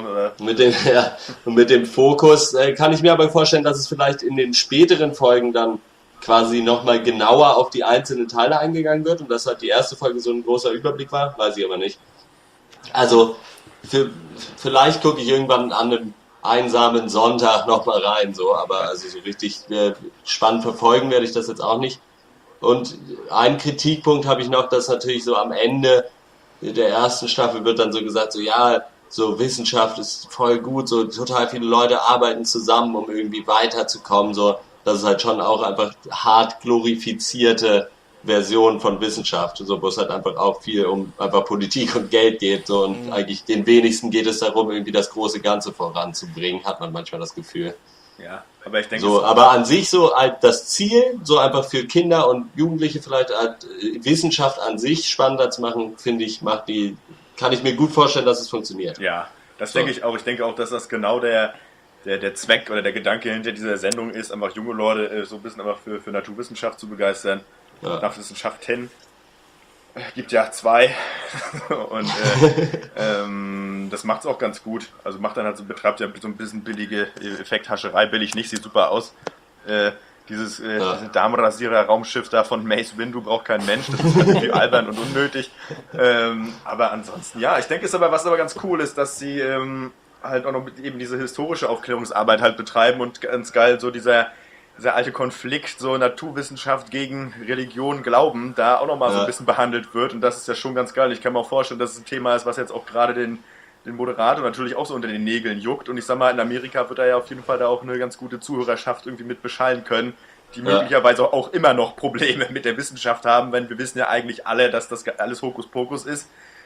mit dem Fokus kann ich mir aber vorstellen, dass es vielleicht in den späteren Folgen dann quasi nochmal genauer auf die einzelnen Teile eingegangen wird und dass halt die erste Folge so ein großer Überblick war, weiß ich aber nicht. Also vielleicht gucke ich irgendwann an einem einsamen Sonntag nochmal rein, so, aber also so richtig spannend verfolgen werde ich das jetzt auch nicht. Und einen Kritikpunkt habe ich noch, dass natürlich so am Ende der ersten Staffel wird dann so gesagt, so ja, so Wissenschaft ist voll gut, so total viele Leute arbeiten zusammen, um irgendwie weiterzukommen, so. Das ist halt schon auch einfach hart glorifizierte Version von Wissenschaft, so, wo es halt einfach auch viel um einfach Politik und Geld geht, so, und eigentlich den wenigsten geht es darum, irgendwie das große Ganze voranzubringen, hat man manchmal das Gefühl. Ja, aber ich denke so, aber an sich so halt das Ziel, so einfach für Kinder und Jugendliche vielleicht halt Wissenschaft an sich spannender zu machen, finde ich, kann ich mir gut vorstellen, dass es funktioniert. Ja, das denke ich auch. Ich denke auch, dass das genau der Zweck oder der Gedanke hinter dieser Sendung ist, einfach junge Leute so ein bisschen einfach für Naturwissenschaft zu begeistern. Ja. Naturwissenschaften. Gibt ja 2 und das macht es auch ganz gut. Also betreibt ja so ein bisschen billige Effekthascherei, billig nicht, sieht super aus. Dieses Darmrasierer-Raumschiff da von Mace Windu braucht kein Mensch, das ist irgendwie albern und unnötig. Aber ansonsten, ja, ich denke, was aber ganz cool ist, dass sie halt auch noch eben diese historische Aufklärungsarbeit halt betreiben und ganz geil so dieser alte Konflikt, so Naturwissenschaft gegen Religion, Glauben, da auch nochmal so ein bisschen behandelt wird und das ist ja schon ganz geil. Ich kann mir auch vorstellen, dass es ein Thema ist, was jetzt auch gerade den Moderator natürlich auch so unter den Nägeln juckt und ich sag mal, in Amerika wird er ja auf jeden Fall da auch eine ganz gute Zuhörerschaft irgendwie mit beschallen können, die möglicherweise auch immer noch Probleme mit der Wissenschaft haben, wenn wir wissen ja eigentlich alle, dass das alles Hokuspokus ist.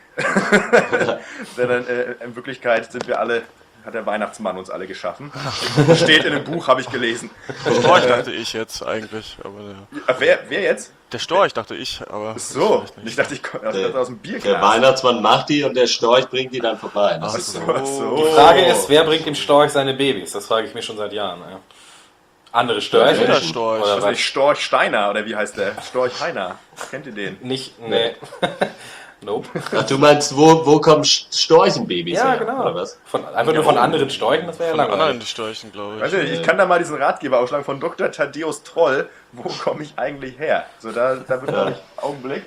Denn in Wirklichkeit hat der Weihnachtsmann uns alle geschaffen. Steht in einem Buch, habe ich gelesen. Der Storch dachte ich jetzt eigentlich. Aber wer jetzt? Der Storch dachte ich, aber... So, ich dachte, ich komme aus dem Bierglas. Der Weihnachtsmann macht die und der Storch bringt die dann vorbei. Ach so. Die Frage ist, wer bringt dem Storch seine Babys? Das frage ich mich schon seit Jahren. Ja. Andere Störche? Der Storch. Oder Storch Steiner, oder wie heißt der? Storch Heiner. Kennt ihr den? Nicht, nee. Nope. Ach, du meinst, wo kommen Storchenbabys Ja, her? genau. Oder was? Einfach nur von anderen Storchen, das wäre ja Von anderen langweilig. Storchen, glaube ich. Weiß nicht, ich kann da mal diesen Ratgeber ausschlagen von Dr. Thaddeus Troll. Wo komme ich eigentlich her? So, da wird man nicht Augenblick.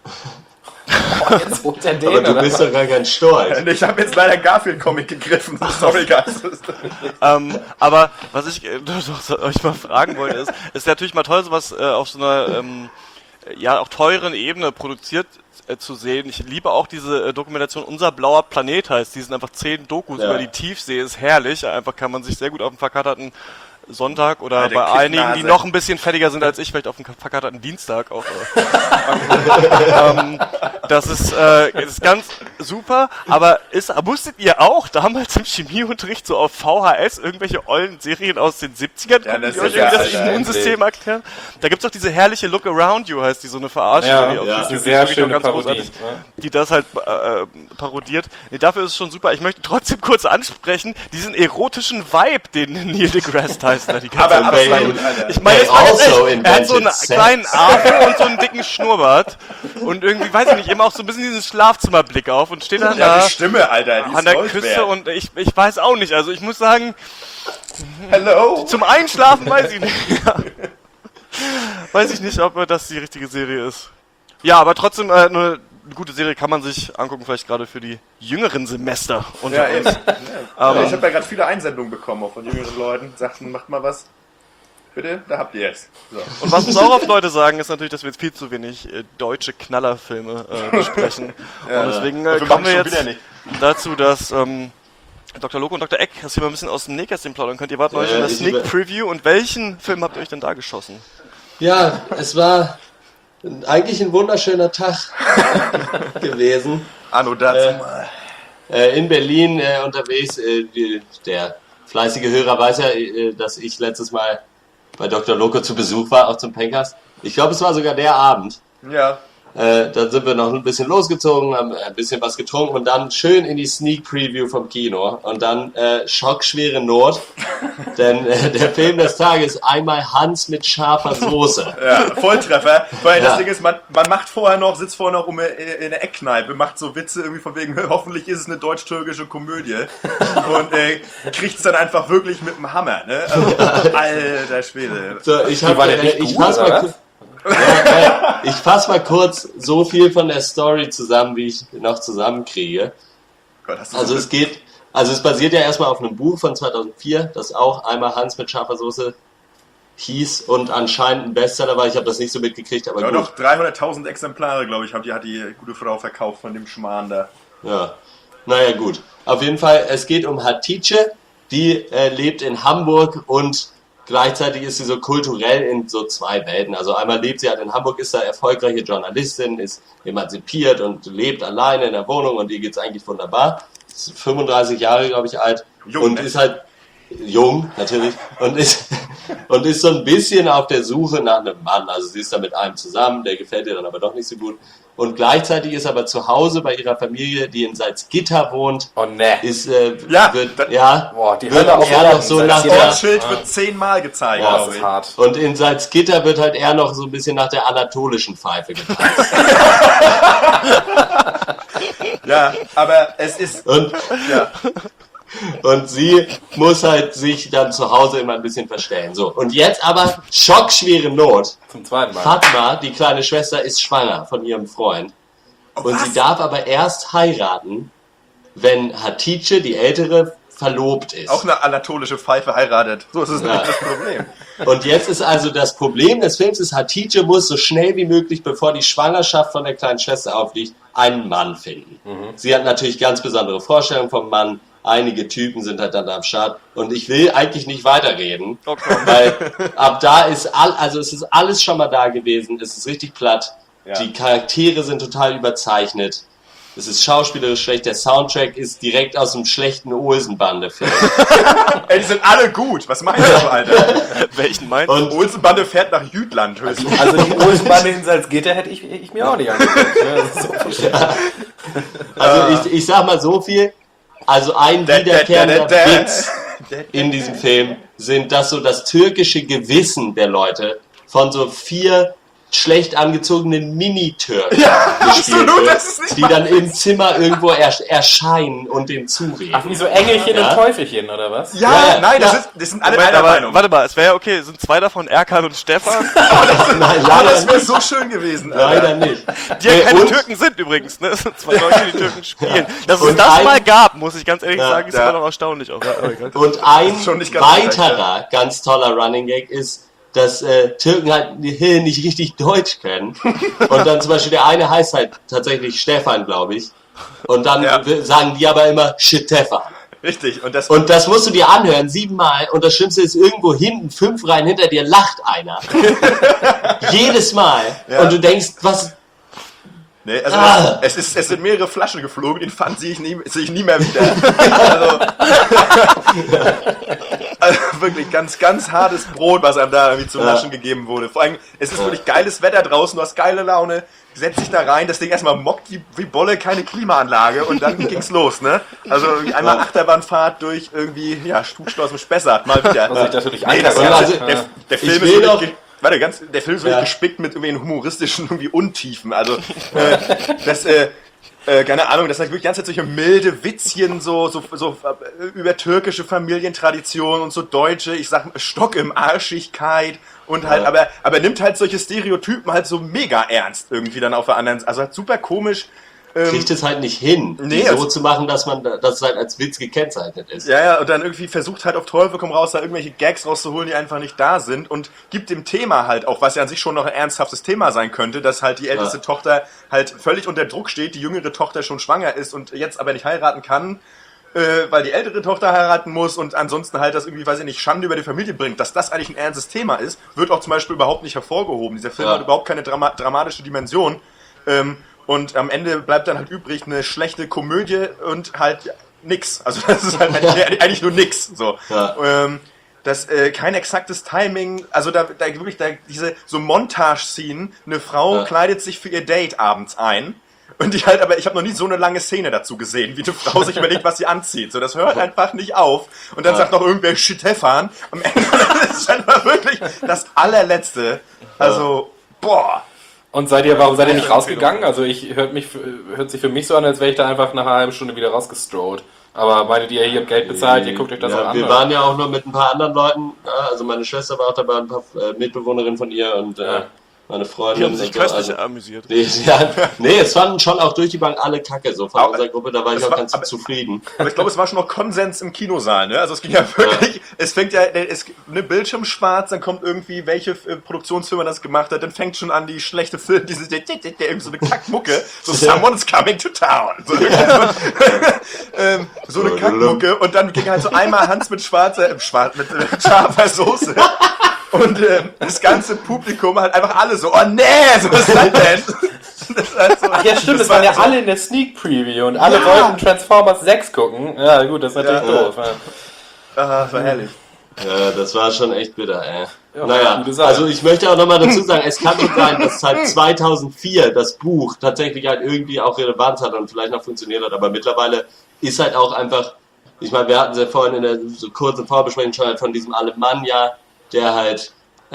Jetzt holt er den, Aber du oder? bist doch gar kein Storch. Ich habe jetzt leider Garfield-Comic gegriffen. Sorry, guys. Aber was ich doch euch mal fragen wollte, ist natürlich mal toll, sowas auf so einer ja auch teuren Ebene produziert zu sehen. Ich liebe auch diese Dokumentation Unser blauer Planet heißt. Die sind einfach 10 Dokus über die Tiefsee, ist herrlich. Einfach kann man sich sehr gut auf dem verkatterten Sonntag oder Alter, bei einigen, die Kicknase. noch ein bisschen fettiger sind als ich, vielleicht auf dem verkatterten Dienstag auch. Das ist ganz super, aber musstet ihr auch damals im Chemieunterricht so auf VHS irgendwelche ollen Serien aus den 70ern Ja, gucken, das die ist euch ja irgendwie das Alter, Immunsystem erklären? Da gibt's doch diese herrliche Look Around You, heißt die, so eine Verarsche, Ja, die auf ja. YouTube Eine ist, sehr wirklich noch schöne ganz Parodie. großartig, die das halt parodiert. Nee, dafür ist es schon super. Ich möchte trotzdem kurz ansprechen, diesen erotischen Vibe, den Neil deGrasse Tyson da die ganze Aber Zeit absolut, Alter. ich meine, They es war jetzt also echt, er hat so einen invented kleinen sex. Afro und so einen dicken Schnurrbart und irgendwie, weiß ich nicht, immer auch so ein bisschen diesen Schlafzimmerblick auf und steht dann Ja, da die Stimme, Alter, die an ist der Gold Küste wert. und ich weiß auch nicht, also ich muss sagen, Hello? zum Einschlafen weiß ich nicht. Weiß ich nicht, ob das die richtige Serie ist. Ja, aber trotzdem, eine gute Serie kann man sich angucken, vielleicht gerade für die jüngeren Semester unter Ja, uns. eben. Ja, ich habe ja gerade viele Einsendungen bekommen, auch von jüngeren Leuten. Sagten, macht mal was. Bitte, da habt ihr jetzt. So. Und was uns auch oft Leute sagen, ist natürlich, dass wir jetzt viel zu wenig deutsche Knallerfilme besprechen. Und deswegen wir kommen machen wir schon jetzt wieder nicht. dazu, dass Dr. Loco und Dr. Eck, dass ihr mal ein bisschen aus dem Nähkästchen plaudern könnt. Ihr wart neulich in der ich Sneak liebe- Preview und welchen Film habt ihr euch denn da geschossen? Ja, es war eigentlich ein wunderschöner Tag gewesen. Anno dazu. In Berlin unterwegs. Der fleißige Hörer weiß ja, dass ich letztes Mal bei Dr. Loco zu Besuch war, auch zum Pencast. Ich glaube, es war sogar der Abend. Ja. Dann sind wir noch ein bisschen losgezogen, haben ein bisschen was getrunken und dann schön in die Sneak Preview vom Kino. Und dann schockschwere Not, denn der Film des Tages einmal Hans mit scharfer Soße. Ja, Volltreffer. Weil Ja. das Ding ist, man sitzt vorher noch in der Eckkneipe, macht so Witze irgendwie von wegen, hoffentlich ist es eine deutsch-türkische Komödie und kriegt es dann einfach wirklich mit dem Hammer, ne? Also, alter Schwede. So, war der nicht gut, oder was? Ich fasse mal kurz so viel von der Story zusammen, wie ich noch zusammenkriege. Gott, hast du Also es basiert ja erstmal auf einem Buch von 2004, das auch einmal Hans mit scharfer Soße hieß und anscheinend ein Bestseller war. Ich habe das nicht so mitgekriegt, aber ja, gut. doch 300.000 Exemplare, glaube ich, hat die gute Frau verkauft von dem Schmarrn da. Ja, naja gut. Auf jeden Fall, es geht um Hatice, die lebt in Hamburg und gleichzeitig ist sie so kulturell in so zwei Welten. Also einmal lebt sie halt in Hamburg, ist da erfolgreiche Journalistin, ist emanzipiert und lebt alleine in der Wohnung und ihr geht's eigentlich wunderbar. Ist 35 Jahre, glaube ich, alt. Jung, und ne? ist halt jung, natürlich. Und ist so ein bisschen auf der Suche nach einem Mann. Also sie ist da mit einem zusammen, der gefällt ihr dann aber doch nicht so gut. Und gleichzeitig ist aber zu Hause bei ihrer Familie, die in Salzgitter wohnt, Oh ne. ist, Ja, Boah, die wird Hölle auf eher noch so nach der, Sportschild wird 10-mal gezeigt, Ja, Das glaube ist ich. hart. und in Salzgitter wird halt eher noch so ein bisschen nach der anatolischen Pfeife getanzt. Ja, aber es ist, Und, ja, und sie muss halt sich dann zu Hause immer ein bisschen verstellen. So. Und jetzt aber schockschwere Not. Zum zweiten Mal. Fatma, die kleine Schwester, ist schwanger von ihrem Freund. Und sie darf aber erst heiraten, wenn Hatice, die Ältere, verlobt ist. auch eine anatolische Pfeife heiratet. So ist es Ja. nämlich das Problem. Und jetzt ist also das Problem des Films, ist, Hatice muss so schnell wie möglich, bevor die Schwangerschaft von der kleinen Schwester aufliegt, einen Mann finden. Sie hat natürlich ganz besondere Vorstellungen vom Mann. Einige Typen sind halt dann am Start. Und ich will eigentlich nicht weiterreden, weil ab da ist es ist alles schon mal da gewesen. Es ist richtig platt. Ja. Die Charaktere sind total überzeichnet. Es ist schauspielerisch schlecht. Der Soundtrack ist direkt aus einem schlechten Olsenbande-Film. Ey, die sind alle gut. Was meinst du, Alter? Welchen meinst du? Und Olsenbande fährt nach Jütland höchstens. Also die Olsenbande in Salzgitter hätte ich mir auch nicht angeguckt. Ne? Das ist so verständlich. also ich sag mal so viel. Also ein wiederkehrender Witz in diesem Film sind das so das türkische Gewissen der Leute von so 4 schlecht angezogenen Mini-Türken absolut, wird, das ist nicht die dann im Zimmer irgendwo erscheinen und den zureden. Ach, wie so Engelchen und Teufelchen, oder was? Ja, nein, das sind alle Moment, einer aber Meinung. warte mal, es wäre ja okay, sind 2 davon Erkan und Stefan, Nein, Oh, leider das wäre nicht. so schön gewesen. Alter. Leider nicht. die ja keine Und- Türken sind übrigens, ne? Es sind 2 Leute, die Türken spielen. Dass es Und das ein- mal gab, muss ich ganz ehrlich Ja, sagen, ist ja. immer noch erstaunlich. Auch. Ja, aber egal. Und ein ist schon nicht ganz weiterer ganz toller Running Gag ist, dass Türken halt nicht richtig Deutsch können. Und dann zum Beispiel der eine heißt halt tatsächlich Stefan, glaube ich. Und dann Ja. sagen die aber immer Stefan. Richtig. Und das Und das musst du dir anhören, 7-mal. Und das Schlimmste ist, irgendwo hinten, 5 Reihen hinter dir, lacht einer. Jedes Mal. Ja. Und du denkst, was... nee, also Ah. es sind mehrere Flaschen geflogen, den Pfand sehe ich nie mehr wieder. Also wirklich ganz, ganz hartes Brot, was einem da irgendwie zum Naschen gegeben wurde. Vor allem, es ist wirklich geiles Wetter draußen, du hast geile Laune, setzt dich da rein, das Ding erstmal mockt wie Bolle, keine Klimaanlage und dann ging's los, ne? Also irgendwie einmal Achterbahnfahrt durch irgendwie, ja, Stutschloss im Spessart, mal wieder. Muss ich das wirklich Nee, das, Also, der Film ich ist will wirklich, doch- der Film ist wirklich Ja. gespickt mit irgendwelchen humoristischen irgendwie Untiefen. Also keine Ahnung, das ist halt wirklich die ganze Zeit solche milde Witzchen, so über türkische Familientraditionen und so deutsche, ich sag Stock im Arschigkeit und halt, aber nimmt halt solche Stereotypen halt so mega ernst irgendwie dann auf der anderen Seite. Also halt super komisch. Kriegt es halt nicht hin, Nee, die so also- zu machen, dass es halt als Witz gekennzeichnet ist. Ja, und dann irgendwie versucht halt auf Teufel komm raus, da irgendwelche Gags rauszuholen, die einfach nicht da sind und gibt dem Thema halt auch, was ja an sich schon noch ein ernsthaftes Thema sein könnte, dass halt die älteste Tochter halt völlig unter Druck steht, die jüngere Tochter schon schwanger ist und jetzt aber nicht heiraten kann, weil die ältere Tochter heiraten muss und ansonsten halt das irgendwie, weiß ich nicht, Schande über die Familie bringt, dass das eigentlich ein ernstes Thema ist, wird auch zum Beispiel überhaupt nicht hervorgehoben. Dieser Film hat überhaupt keine dramatische Dimension. Und am Ende bleibt dann halt übrig eine schlechte Komödie und halt nix. Also das ist halt eigentlich nur nix. So. Ja. Kein exaktes Timing, also da wirklich diese so Montage-Szenen, eine Frau kleidet sich für ihr Date abends ein. Und die halt, aber ich habe noch nie so eine lange Szene dazu gesehen, wie eine Frau sich überlegt, was sie anzieht. So, das hört einfach nicht auf. Und dann sagt noch irgendwer Stefan. Am Ende ist es einfach wirklich das allerletzte. Also, boah. Und warum seid ihr nicht rausgegangen? Also hört sich für mich so an, als wäre ich da einfach nach einer halben Stunde wieder rausgestrollt. Aber meintet ihr, ihr habt Geld bezahlt, ihr guckt euch das auch an? Wir oder? waren ja auch noch mit ein paar anderen Leuten, also meine Schwester war auch dabei, ein paar Mitbewohnerinnen von ihr und meine Freundin. Die haben sich und so, köstlich also, amüsiert. nee, es fanden schon auch durch die Bank alle Kacke, so von Aber unserer Gruppe, da war ich das auch war- ganz aber- zufrieden. Aber ich glaube, es war schon noch Konsens im Kinosaal, ne? Also es ging ja wirklich, es fängt ja, eine Bildschirm schwarz, dann kommt irgendwie, welche Produktionsfirma das gemacht hat, dann fängt schon an die schlechte Film, irgendwie so eine Kackmucke, so Someone's coming to town. So eine Kackmucke und dann ging halt so einmal Hans mit scharfer Soße. Und das ganze Publikum halt einfach alle so, oh nee, so was ist das denn? Das ist halt so, Ach ja, stimmt, das waren ja so- alle in der Sneak Preview und alle wollten Transformers 6 gucken. Ja, gut, das ist natürlich doof. Ja. Ah, das war herrlich. Ja, das war schon echt bitter, ey. Ja, Naja, gute Sache. also ich möchte auch nochmal dazu sagen, es kann schon sein, dass halt 2004 das Buch tatsächlich halt irgendwie auch Relevanz hat und vielleicht noch funktioniert hat, aber mittlerweile ist halt auch einfach, ich meine, wir hatten es ja vorhin in der so kurzen Vorbesprechung schon halt von diesem Alemannia, der halt,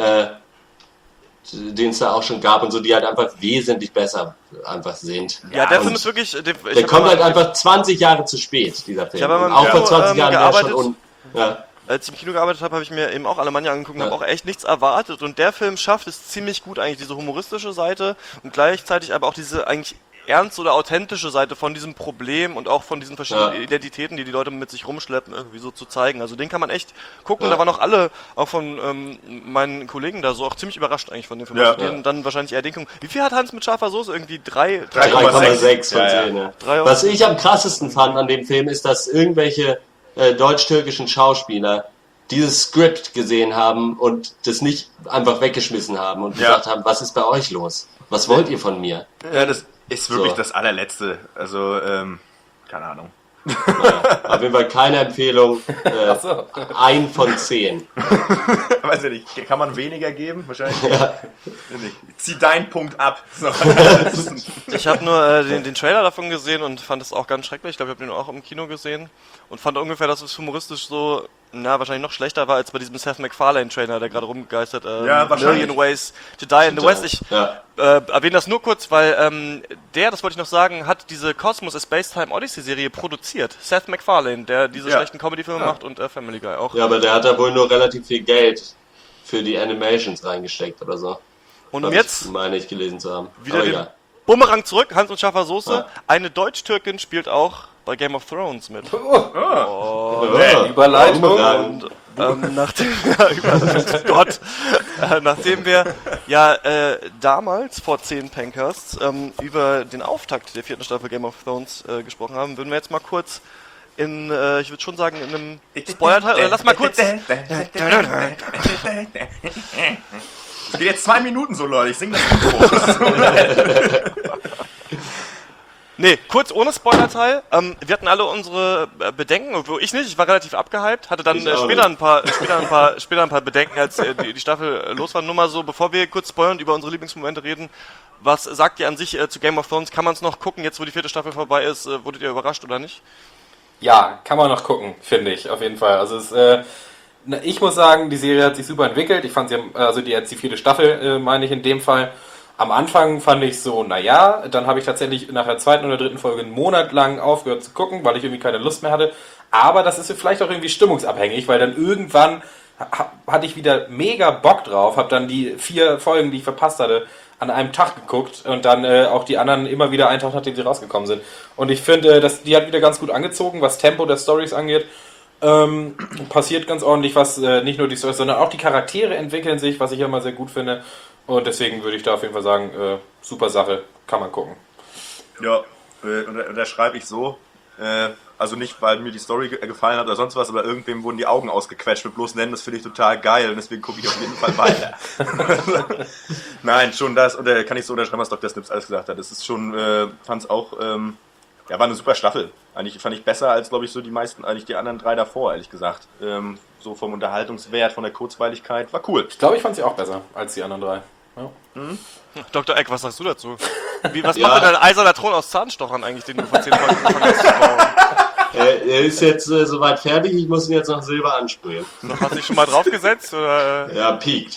den es da auch schon gab und so, die halt einfach wesentlich besser einfach sind. Ja, der Und Film ist wirklich... der kommt halt einfach 20 Jahre zu spät, dieser Film. Ich habe Und aber auch vor 20 Jahren wäre gearbeitet. schon Als ich im Kino gearbeitet habe, habe ich mir eben auch Alemannia angeguckt und habe auch echt nichts erwartet. Und der Film schafft es ziemlich gut, eigentlich diese humoristische Seite und gleichzeitig aber auch diese eigentlich ernst oder authentische Seite von diesem Problem und auch von diesen verschiedenen Identitäten, die die Leute mit sich rumschleppen, irgendwie so zu zeigen. Also den kann man echt gucken. Da waren auch alle, auch von meinen Kollegen da so, auch ziemlich überrascht eigentlich von dem Film. Ja. Also den dann wahrscheinlich eher den gucken. Wie viel hat Hans mit scharfer Soße? Irgendwie 3? 3,6 von Ja, ja. 10. Ja. 3 Was ich am krassesten fand an dem Film ist, dass irgendwelche deutsch-türkischen Schauspieler dieses Skript gesehen haben und das nicht einfach weggeschmissen haben und gesagt haben, was ist bei euch los? Was wollt ihr von mir? Ja, das ist wirklich So. das allerletzte. Also, keine Ahnung. Auf jeden Fall keine Empfehlung. So. 1 von 10. Weiß ich nicht, kann man weniger geben? Wahrscheinlich nicht. Zieh deinen Punkt ab. So. Ich habe nur den Trailer davon gesehen und fand es auch ganz schrecklich. Ich glaube, ich habe den auch im Kino gesehen und fand ungefähr, dass es humoristisch so wahrscheinlich noch schlechter war als bei diesem Seth MacFarlane-Trailer, der gerade rumgeistert. Ja, wahrscheinlich. Million Ways to Die in the West. Ich erwähne das nur kurz, weil das wollte ich noch sagen, hat diese Cosmos A Space-Time Odyssey-Serie produziert. Seth MacFarlane, der diese schlechten Comedy-Filme macht und Family Guy auch. Ja, aber der hat da wohl nur relativ viel Geld für die Animations reingesteckt oder so. Und um jetzt meine ich gelesen zu haben. wieder den Bumerang zurück, Hans und Schaffer Soße. Ja. Eine Deutsch-Türkin spielt auch bei Game of Thrones mit. Überleitung. Und, nachdem wir damals vor 10 Pencasts über den Auftakt der 4. Staffel Game of Thrones gesprochen haben, würden wir jetzt mal kurz ich würde schon sagen, in einem Spoiler-Teil, oder lass mal kurz... Es geht jetzt 2 Minuten so, Leute, ich singe das Intro. Nee, kurz ohne Spoiler-Teil. Wir hatten alle unsere Bedenken, wo ich nicht, ich war relativ abgehypt, hatte dann später ein paar Bedenken, als die Staffel los war. Nur mal so, bevor wir kurz spoilern und über unsere Lieblingsmomente reden, was sagt ihr an sich zu Game of Thrones? Kann man es noch gucken, jetzt wo die 4. Staffel vorbei ist? Wurdet ihr überrascht oder nicht? Ja, kann man noch gucken, finde ich, auf jeden Fall. Also ich muss sagen, die Serie hat sich super entwickelt. Ich fand sie, die 4. Staffel, meine ich in dem Fall. Am Anfang fand ich so, dann habe ich tatsächlich nach der 2. oder 3. Folge einen Monat lang aufgehört zu gucken, weil ich irgendwie keine Lust mehr hatte. Aber das ist vielleicht auch irgendwie stimmungsabhängig, weil dann irgendwann hatte ich wieder mega Bock drauf, habe dann die 4 Folgen, die ich verpasst hatte, an einem Tag geguckt und dann auch die anderen immer wieder einen Tag, nachdem sie rausgekommen sind. Und ich finde, die hat wieder ganz gut angezogen, was Tempo der Storys angeht. Passiert ganz ordentlich was, nicht nur die Storys, sondern auch die Charaktere entwickeln sich, was ich ja immer sehr gut finde. Und deswegen würde ich da auf jeden Fall sagen, super Sache, kann man gucken. Ja, und da schreibe ich so, also nicht, weil mir die Story gefallen hat oder sonst was, aber irgendwem wurden die Augen ausgequetscht mit bloß nennen, das finde ich total geil und deswegen gucke ich auf jeden Fall weiter. Nein, schon das, und da kann ich so unterschreiben, was Dr. Snips alles gesagt hat. Das ist schon, fand's auch, war eine super Staffel. Eigentlich fand ich besser als, glaube ich, so die anderen 3 davor, ehrlich gesagt. So vom Unterhaltungswert, von der Kurzweiligkeit, war cool. Ich glaube, ich fand sie auch besser als die anderen 3. Ja. Dr. Eck, was sagst du dazu? Was macht denn ein eiserner Thron aus Zahnstochern eigentlich, den du vor 10 Folgen angefangen hast zu bauen? Er ist jetzt soweit fertig, ich muss ihn jetzt noch Silber ansprühen. Hast du dich schon mal draufgesetzt? Oder? Ja, piekt.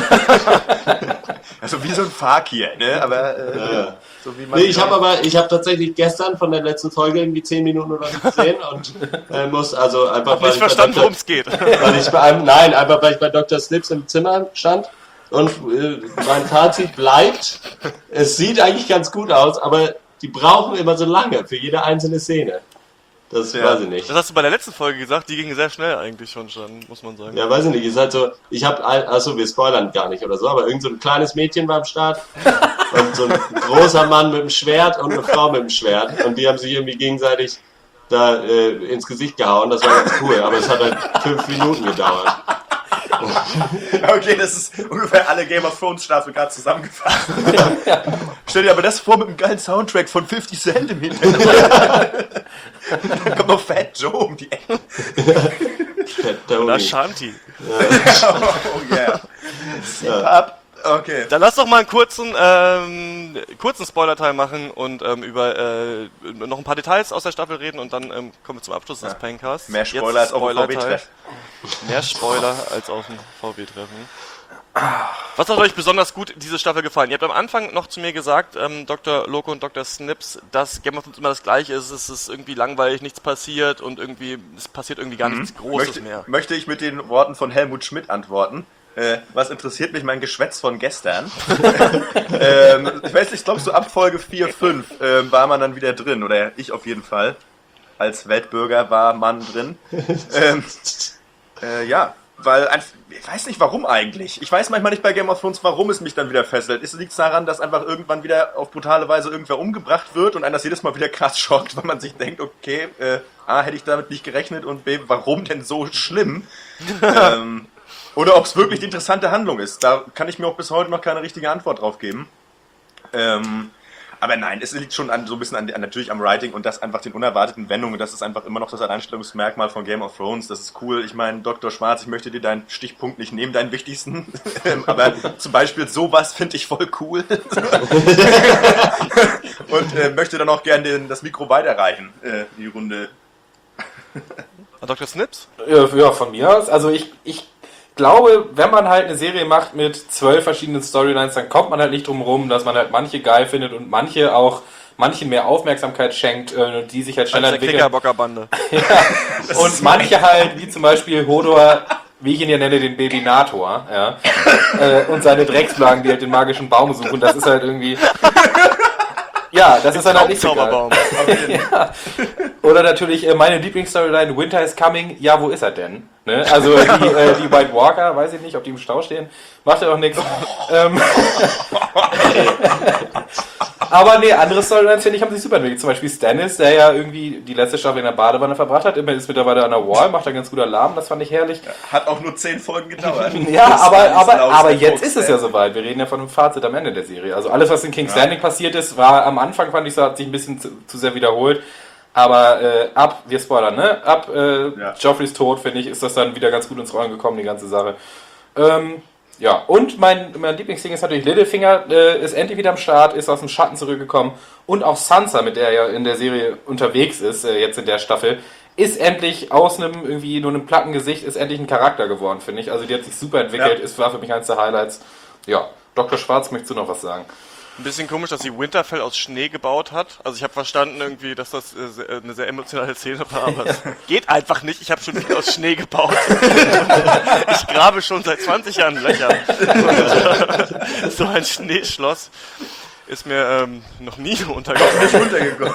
Also wie so ein Fakir, ne? Aber so wie man. Nee, ich habe tatsächlich gestern von der letzten Folge irgendwie 10 Minuten oder so gesehen und muss also einfach. Nicht verstanden, worum es geht. Einfach weil ich bei Dr. Snips im Zimmer stand. Und mein Fazit bleibt, es sieht eigentlich ganz gut aus, aber die brauchen immer so lange für jede einzelne Szene. Das weiß ich nicht. Das hast du bei der letzten Folge gesagt, die ging sehr schnell eigentlich schon, muss man sagen. Ja, weiß ich nicht, ist halt so, wir spoilern gar nicht oder so, aber irgend so ein kleines Mädchen war am Start und so ein großer Mann mit dem Schwert und eine Frau mit dem Schwert und die haben sich irgendwie gegenseitig da ins Gesicht gehauen, das war ganz cool, aber es hat halt 5 Minuten gedauert. Okay, das ist ungefähr alle Game of Thrones Staffeln gerade zusammengefasst. Stell dir aber das vor mit einem geilen Soundtrack von 50 Cent im Hintergrund. Dann kommt noch Fat Joe um die Ecke. Und Ashanti. Oh yeah. Up. Okay. Dann lass doch mal einen kurzen Spoiler-Teil machen und über noch ein paar Details aus der Staffel reden und dann kommen wir zum Abschluss des Pencasts. Mehr Spoiler als auf dem VW-Treffen. Mehr Spoiler als auf dem VW-Treffen. Was hat euch besonders gut diese Staffel gefallen? Ihr habt am Anfang noch zu mir gesagt, Dr. Loco und Dr. Snips, dass Game of Thrones immer das Gleiche ist. Es ist irgendwie langweilig, nichts passiert und es passiert irgendwie gar nichts Großes mehr. Möchte ich mit den Worten von Helmut Schmidt antworten? Was interessiert mich mein Geschwätz von gestern? Ich weiß nicht, ich glaube so ab Folge 4, 5 war man dann wieder drin, oder ich auf jeden Fall. Als Weltbürger war man drin. Weil, ich weiß nicht warum eigentlich. Ich weiß manchmal nicht bei Game of Thrones, warum es mich dann wieder fesselt. Liegt es daran, dass einfach irgendwann wieder auf brutale Weise irgendwer umgebracht wird und einen das jedes Mal wieder krass schockt, weil man sich denkt, okay, A, hätte ich damit nicht gerechnet und B, warum denn so schlimm? Oder ob es wirklich die interessante Handlung ist. Da kann ich mir auch bis heute noch keine richtige Antwort drauf geben. Aber nein, es liegt schon so ein bisschen natürlich am Writing und das einfach den unerwarteten Wendungen. Das ist einfach immer noch das Alleinstellungsmerkmal von Game of Thrones. Das ist cool. Ich meine, Dr. Schwarz, ich möchte dir deinen Stichpunkt nicht nehmen, deinen wichtigsten. Aber zum Beispiel sowas finde ich voll cool. Und möchte dann auch gerne das Mikro weiterreichen, die Runde. Dr. Snips? Ja, von mir aus. Also ich glaube, wenn man halt eine Serie macht mit 12 verschiedenen Storylines, dann kommt man halt nicht drum rum, dass man halt manche geil findet und manchen mehr Aufmerksamkeit schenkt, die sich halt schneller Als der entwickeln. Kickerbockerbande. Ja. Und manche halt, wie zum Beispiel Hodor, wie ich ihn ja nenne, den Babynator, ja. Und seine Drecksplagen, die halt den magischen Baum suchen, das ist halt irgendwie... Ja, das ist dann halt nicht so geil. Zauberbaum. Ja. Oder natürlich meine Lieblingsstoryline, Winter is Coming, ja, wo ist er denn? Ne? Also die White Walker, weiß ich nicht, ob die im Stau stehen, macht ja auch nichts. Aber nee, andere Storylines, finde ich, haben sich super entwickelt. Zum Beispiel Stannis, der ja irgendwie die letzte Staffel in der Badewanne verbracht hat, ist mittlerweile an der Wall, macht da ganz gut Alarm, das fand ich herrlich. Hat auch nur 10 Folgen gedauert. Ja, aber jetzt ist es ja soweit. Wir reden ja von einem Fazit am Ende der Serie. Also alles, was in King's Landing passiert ist, war am Anfang, fand ich, so, hat sich ein bisschen zu sehr wiederholt. Aber wir spoilern, ne? Joffreys Tod, finde ich, ist das dann wieder ganz gut ins Rollen gekommen, die ganze Sache. Ja, und mein Lieblingsding ist natürlich Littlefinger, ist endlich wieder am Start, ist aus dem Schatten zurückgekommen. Und auch Sansa, mit der er ja in der Serie unterwegs ist, jetzt in der Staffel, ist endlich aus einem irgendwie nur einem platten Gesicht, ist endlich ein Charakter geworden, finde ich. Also die hat sich super entwickelt, war für mich eines der Highlights. Ja, Dr. Schwarz, möchtest du noch was sagen? Ein bisschen komisch, dass sie Winterfell aus Schnee gebaut hat. Also ich habe verstanden irgendwie, dass das eine sehr emotionale Szene war, aber es geht einfach nicht. Ich habe schon viel aus Schnee gebaut. Ich grabe schon seit 20 Jahren Löcher. Und, so ein Schneeschloss ist mir noch nie untergekommen.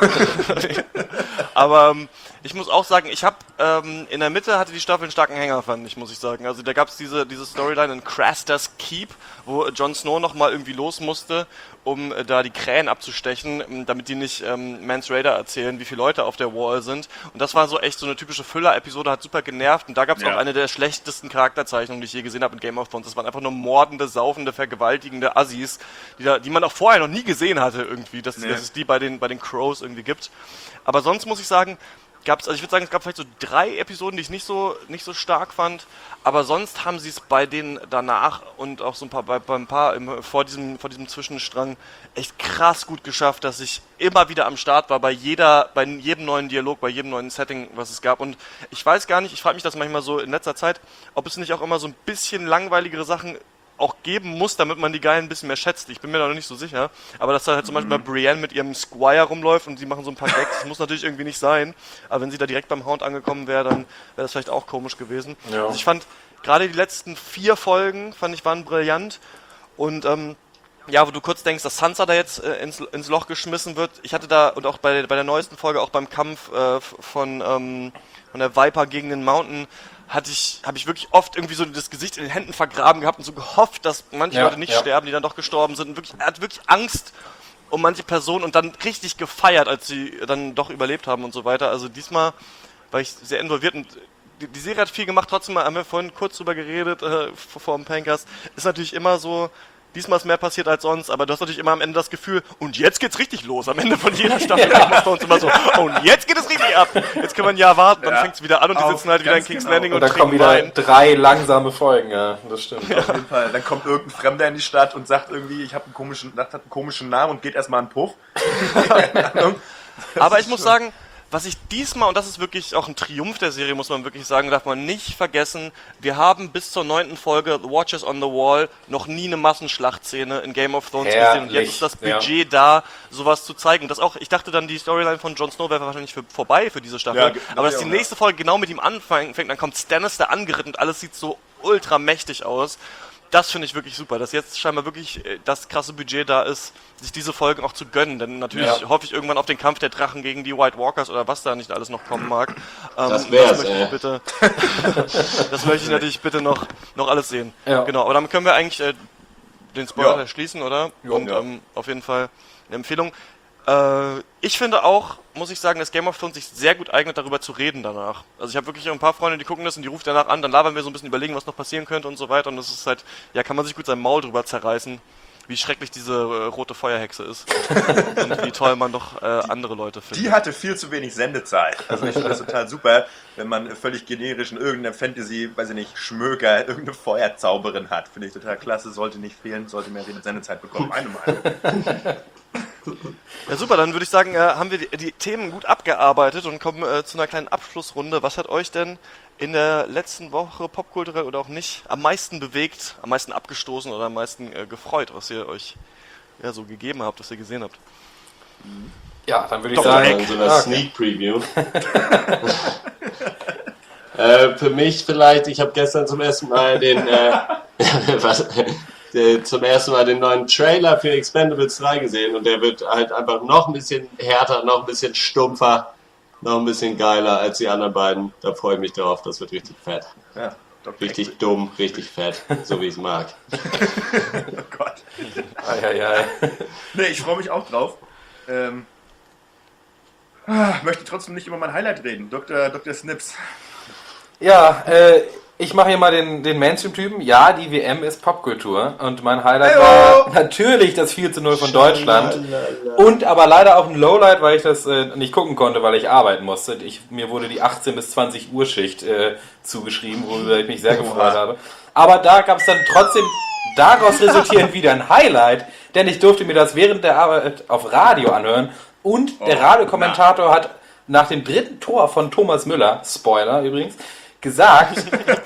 Aber ich muss auch sagen, ich habe in der Mitte hatte die Staffel einen starken Hänger, fand ich, muss ich sagen. Also da gab es diese Storyline in Craster's Keep, wo Jon Snow nochmal irgendwie los musste, um da die Krähen abzustechen, damit die nicht Mance Rayder erzählen, wie viele Leute auf der Wall sind. Und das war so echt so eine typische Füller-Episode, hat super genervt. Und da gab es auch eine der schlechtesten Charakterzeichnungen, die ich je gesehen habe in Game of Thrones. Das waren einfach nur mordende, saufende, vergewaltigende Assis, die man auch vorher noch nie gesehen hatte irgendwie, dass es die bei den Crows irgendwie gibt. Aber sonst muss ich sagen, also ich würde sagen, es gab vielleicht so 3 Episoden, die ich nicht so stark fand, aber sonst haben sie es bei denen danach und auch so bei ein paar vor diesem Zwischenstrang echt krass gut geschafft, dass ich immer wieder am Start war bei jedem neuen Dialog, bei jedem neuen Setting, was es gab. Und ich weiß gar nicht, ich frage mich das manchmal so in letzter Zeit, ob es nicht auch immer so ein bisschen langweiligere Sachen auch geben muss, damit man die Geilen ein bisschen mehr schätzt. Ich bin mir da noch nicht so sicher. Aber dass da halt zum Beispiel bei Brienne mit ihrem Squire rumläuft und sie machen so ein paar Gags, das muss natürlich irgendwie nicht sein. Aber wenn sie da direkt beim Hound angekommen wäre, dann wäre das vielleicht auch komisch gewesen. Ja. Also ich fand, gerade die letzten 4 Folgen, waren brillant. Und wo du kurz denkst, dass Sansa da jetzt ins Loch geschmissen wird. Ich hatte da, und auch bei der neuesten Folge, auch beim Kampf von der Viper gegen den Mountain, habe ich wirklich oft irgendwie so das Gesicht in den Händen vergraben gehabt und so gehofft, dass manche Leute nicht sterben, die dann doch gestorben sind. Und er hat wirklich Angst um manche Personen und dann richtig gefeiert, als sie dann doch überlebt haben und so weiter. Also diesmal war ich sehr involviert und die Serie hat viel gemacht. Trotzdem haben wir vorhin kurz drüber geredet, vor dem Pancast. Ist natürlich immer so, diesmal ist mehr passiert als sonst, aber du hast natürlich immer am Ende das Gefühl, und jetzt geht's richtig los. Am Ende von jeder Staffel ist bei uns immer so, und jetzt geht es richtig ab. Jetzt können wir ein Jahr warten, dann fängt's wieder an und die sitzen halt wieder in King's Landing und da kommen wieder Wein. 3 langsame Folgen, ja, das stimmt. Auf jeden Fall. Dann kommt irgendein Fremder in die Stadt und sagt irgendwie, ich habe einen komischen Namen und geht erstmal einen Puff. Aber ich muss sagen, was ich diesmal, und das ist wirklich auch ein Triumph der Serie, muss man wirklich sagen, darf man nicht vergessen, wir haben bis zur 9. Folge The Watchers on the Wall noch nie eine Massenschlachtszene in Game of Thrones gesehen. Und jetzt ist das Budget da, sowas zu zeigen. Das auch, ich dachte dann, die Storyline von Jon Snow wäre wahrscheinlich vorbei für diese Staffel. Ja, aber dass die nächste Folge genau mit ihm anfängt, dann kommt Stannis da angeritten und alles sieht so ultra mächtig aus. Das finde ich wirklich super, dass jetzt scheinbar wirklich das krasse Budget da ist, sich diese Folgen auch zu gönnen. Denn natürlich hoffe ich irgendwann auf den Kampf der Drachen gegen die White Walkers oder was da nicht alles noch kommen mag. Das wär's, das möchte ich natürlich bitte noch alles sehen. Ja. Genau, aber damit können wir eigentlich den Spoiler schließen, oder? Ja, und auf jeden Fall eine Empfehlung. Ich finde auch, muss ich sagen, dass Game of Thrones sich sehr gut eignet, darüber zu reden danach. Also ich habe wirklich ein paar Freunde, die gucken das und die rufen danach an, dann labern wir so ein bisschen, überlegen, was noch passieren könnte und so weiter. Und das ist halt, kann man sich gut sein Maul drüber zerreißen, wie schrecklich diese rote Feuerhexe ist. Und wie toll man doch andere Leute findet. Die hatte viel zu wenig Sendezeit. Also ich finde das total super, wenn man völlig generisch in irgendeiner Fantasy, weiß ich nicht, Schmöker, irgendeine Feuerzauberin hat. Finde ich total klasse, sollte nicht fehlen, sollte mehr Sendezeit bekommen. Meine Meinung. Ja, super, dann würde ich sagen, haben wir die Themen gut abgearbeitet und kommen zu einer kleinen Abschlussrunde. Was hat euch denn in der letzten Woche, popkulturell oder auch nicht, am meisten bewegt, am meisten abgestoßen oder am meisten gefreut, was ihr euch so gegeben habt, was ihr gesehen habt? Ja, dann würde ich Doch, sagen, in so einer Sneak Preview. Für mich vielleicht, ich habe gestern zum ersten Mal den neuen Trailer für Expendables 3 gesehen und der wird halt einfach noch ein bisschen härter, noch ein bisschen stumpfer, noch ein bisschen geiler als die anderen beiden. Da freue ich mich drauf, das wird richtig fett. Ja, Richtig dumm, richtig fett, so wie ich es mag. Oh Gott. Eieiei. Nee, ich freue mich auch drauf. Möchte trotzdem nicht über mein Highlight reden. Dr. Snips. Ja, ich mache hier mal den Mainstream-Typen. Ja, die WM ist Popkultur. Und mein Highlight war natürlich das 4:0 von Deutschland. Und aber leider auch ein Lowlight, weil ich das nicht gucken konnte, weil ich arbeiten musste. Mir wurde die 18 bis 20 Uhr Schicht zugeschrieben, worüber ich mich sehr gefreut habe. Aber da gab es dann trotzdem daraus resultierend wieder ein Highlight, denn ich durfte mir das während der Arbeit auf Radio anhören. Und der Radiokommentator hat nach dem 3. Tor von Thomas Müller, Spoiler übrigens, gesagt,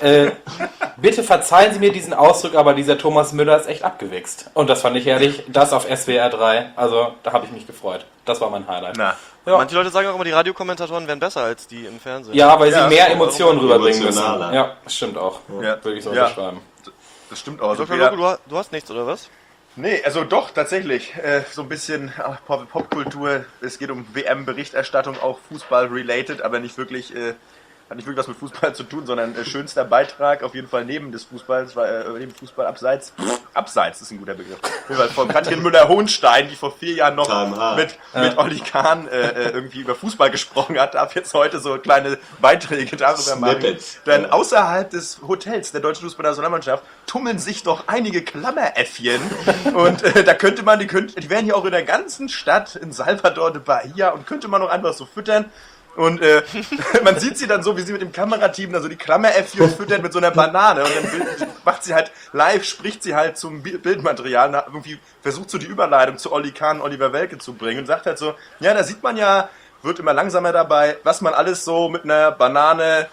bitte verzeihen Sie mir diesen Ausdruck, aber dieser Thomas Müller ist echt abgewichst. Und das fand ich ehrlich, das auf SWR 3, also da habe ich mich gefreut. Das war mein Highlight. Na. Ja. Manche Leute sagen auch immer, die Radiokommentatoren wären besser als die im Fernsehen. Ja, weil sie Ja, mehr Emotionen rüberbringen müssen. emotionaler. Ja, das stimmt auch. Ja. Würde ich so Ja. unterschreiben. Das stimmt auch. Dr. Loco, du hast nichts, oder was? Nee, also doch, tatsächlich. So ein bisschen Popkultur. Es geht um WM-Berichterstattung, auch Fußball-related, aber nicht wirklich, hat nicht wirklich was mit Fußball zu tun, sondern schönster Beitrag, auf jeden Fall neben des Fußballs, neben Fußball abseits. Abseits ist ein guter Begriff. Von Katrin Müller-Hohenstein, die vor 4 Jahren noch mit Olli Kahn irgendwie über Fußball gesprochen hat, darf jetzt heute so kleine Beiträge darüber machen. Snippets. Denn außerhalb des Hotels der deutschen Fußballnationalmannschaft tummeln sich doch einige Klammeräffchen und da könnte man, die wären hier auch in der ganzen Stadt in Salvador de Bahia und könnte man noch einfach so füttern. Und man sieht sie dann so, wie sie mit dem Kamerateam da so die Klammeräffchen füttern mit so einer Banane. Und dann macht sie halt live, spricht sie halt zum Bildmaterial und irgendwie versucht so die Überleitung zu Olli Kahn und Oliver Welke zu bringen. Und sagt halt so, ja, da sieht man ja, wird immer langsamer dabei, was man alles so mit einer Banane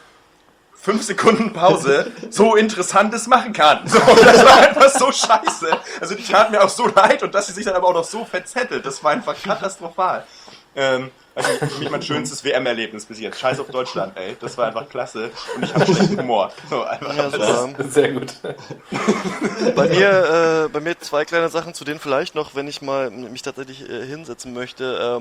5 Sekunden Pause so Interessantes machen kann. So, das war einfach so scheiße. Also die tat mir auch so leid und dass sie sich dann aber auch noch so verzettelt, das war einfach katastrophal. Also für mich mein schönstes WM-Erlebnis bis jetzt. Scheiß auf Deutschland, ey. Das war einfach klasse. Und ich habe schlechten Humor. So, einfach Sehr gut. Bei mir 2 kleine Sachen, zu denen vielleicht noch, wenn ich mal mich tatsächlich hinsetzen möchte.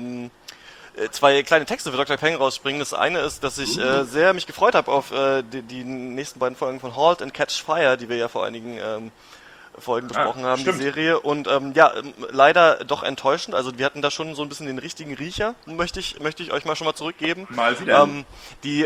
2 kleine Texte für Dr. Peng rausspringen. Das eine ist, dass ich sehr mich gefreut habe auf die nächsten beiden Folgen von Halt and Catch Fire, die wir ja vor einigen Folgen besprochen haben, stimmt. die Serie. Und leider doch enttäuschend. Also wir hatten da schon so ein bisschen den richtigen Riecher, möchte ich euch mal schon mal zurückgeben. Mal wieder. Die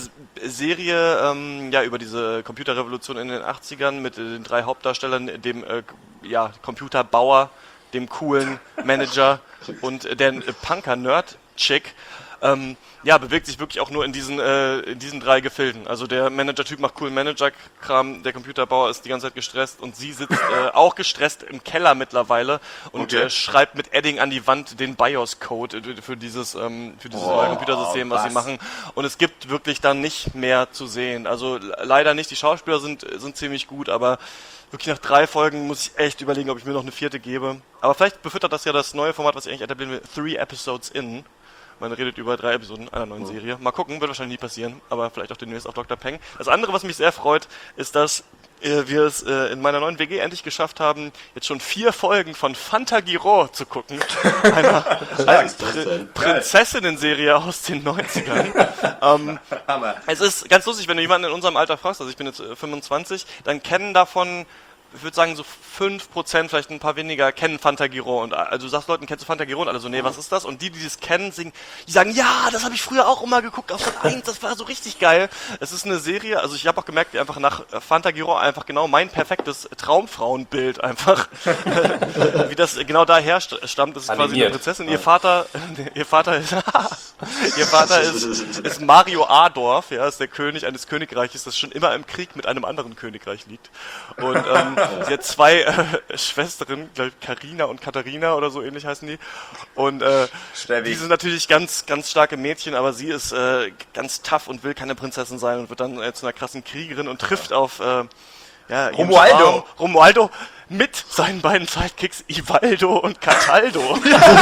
Serie über diese Computerrevolution in den 80ern mit den 3 Hauptdarstellern, dem Computerbauer, dem coolen Manager und der Punker-Nerd-Chick, bewegt sich wirklich auch nur in diesen 3 Gefilden. Also der Manager-Typ macht coolen Manager-Kram, der Computerbauer ist die ganze Zeit gestresst und sie sitzt auch gestresst im Keller mittlerweile und schreibt mit Edding an die Wand den BIOS-Code für dieses neue Computersystem, was sie machen. Und es gibt wirklich dann nicht mehr zu sehen. Also leider nicht, die Schauspieler sind ziemlich gut, aber wirklich nach 3 Folgen muss ich echt überlegen, ob ich mir noch eine 4. gebe. Aber vielleicht befüttert das ja das neue Format, was ich eigentlich etablieren will, 3 Episodes in. Man redet über 3 Episoden einer neuen Serie. Mal gucken, wird wahrscheinlich nie passieren, aber vielleicht auch demnächst auf Dr. Peng. Das andere, was mich sehr freut, ist, dass wir es in meiner neuen WG endlich geschafft haben, jetzt schon 4 Folgen von Fantagiro zu gucken. Einer Prinzessinnen-Serie aus den 90ern. Es ist ganz lustig, wenn du jemanden in unserem Alter fragst, also ich bin jetzt 25, dann kennen davon, ich würde sagen so 5%, vielleicht ein paar weniger, kennen Fantagiro. Und also du sagst Leuten, kennst du Fantagiro? Und alle so, nee, was ist das? Und die das kennen, die sagen, ja, das habe ich früher auch immer geguckt auf Sat 1, das war so richtig geil. Es ist eine Serie, also ich habe auch gemerkt, wie einfach nach Fantagiro einfach genau mein perfektes Traumfrauenbild einfach, wie das genau daher stammt. Das ist quasi eine Prinzessin. Ihr Vater ist Mario Adorf, ja, ist der König eines Königreiches, das schon immer im Krieg mit einem anderen Königreich liegt. Und Sie hat zwei Schwestern, glaube ich, Carina und Katharina oder so ähnlich heißen die. Und die sind natürlich ganz, ganz starke Mädchen, aber sie ist ganz tough und will keine Prinzessin sein und wird dann zu einer krassen Kriegerin und trifft auf Romualdo mit seinen beiden Sidekicks Ivaldo und Cataldo. Und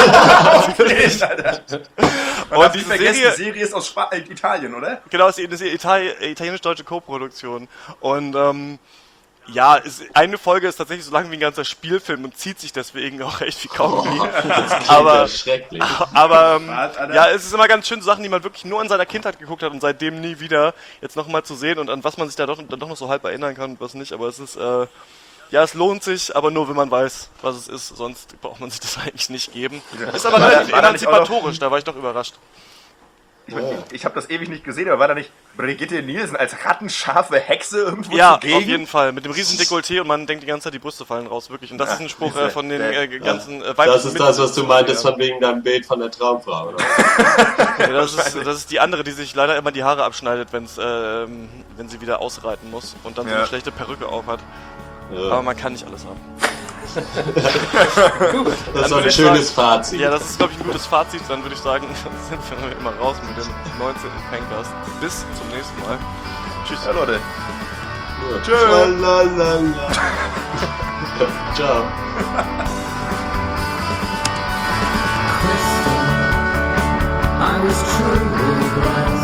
die Serie ist aus Italien, oder? Genau, es ist eine italienisch-deutsche Co-Produktion. Und eine Folge ist tatsächlich so lang wie ein ganzer Spielfilm und zieht sich deswegen auch echt wie Kaugummi. Aber schrecklich. Aber es ist immer ganz schön, so Sachen, die man wirklich nur in seiner Kindheit geguckt hat und seitdem nie wieder jetzt nochmal zu sehen und an was man sich da dann doch noch so halb erinnern kann und was nicht. Aber es ist, es lohnt sich, aber nur wenn man weiß, was es ist. Sonst braucht man sich das eigentlich nicht geben. Ist aber relativ emanzipatorisch, da war ich doch überrascht. Ich habe das ewig nicht gesehen, aber war da nicht Brigitte Nielsen als rattenscharfe Hexe irgendwo zugegen? Ja, auf jeden Fall. Mit dem riesen Dekolleté und man denkt die ganze Zeit, die Brüste fallen raus, wirklich. Und das ist ein Spruch von den ganzen weiblichen. Das ist das, was du meintest von wegen deinem Bild von der Traumfrau, oder? Das ist die andere, die sich leider immer die Haare abschneidet, wenn sie wieder ausreiten muss und dann so eine schlechte Perücke aufhat. Ja. Aber man kann nicht alles haben. Das ist ein schönes Fazit. Ja, das ist, glaube ich, ein gutes Fazit. Dann würde ich sagen, sind wir immer raus mit dem 19. Pencast. Bis zum nächsten Mal. Tschüss. Ja, Leute. Ja. Tschüss. Ciao. I was true with glass.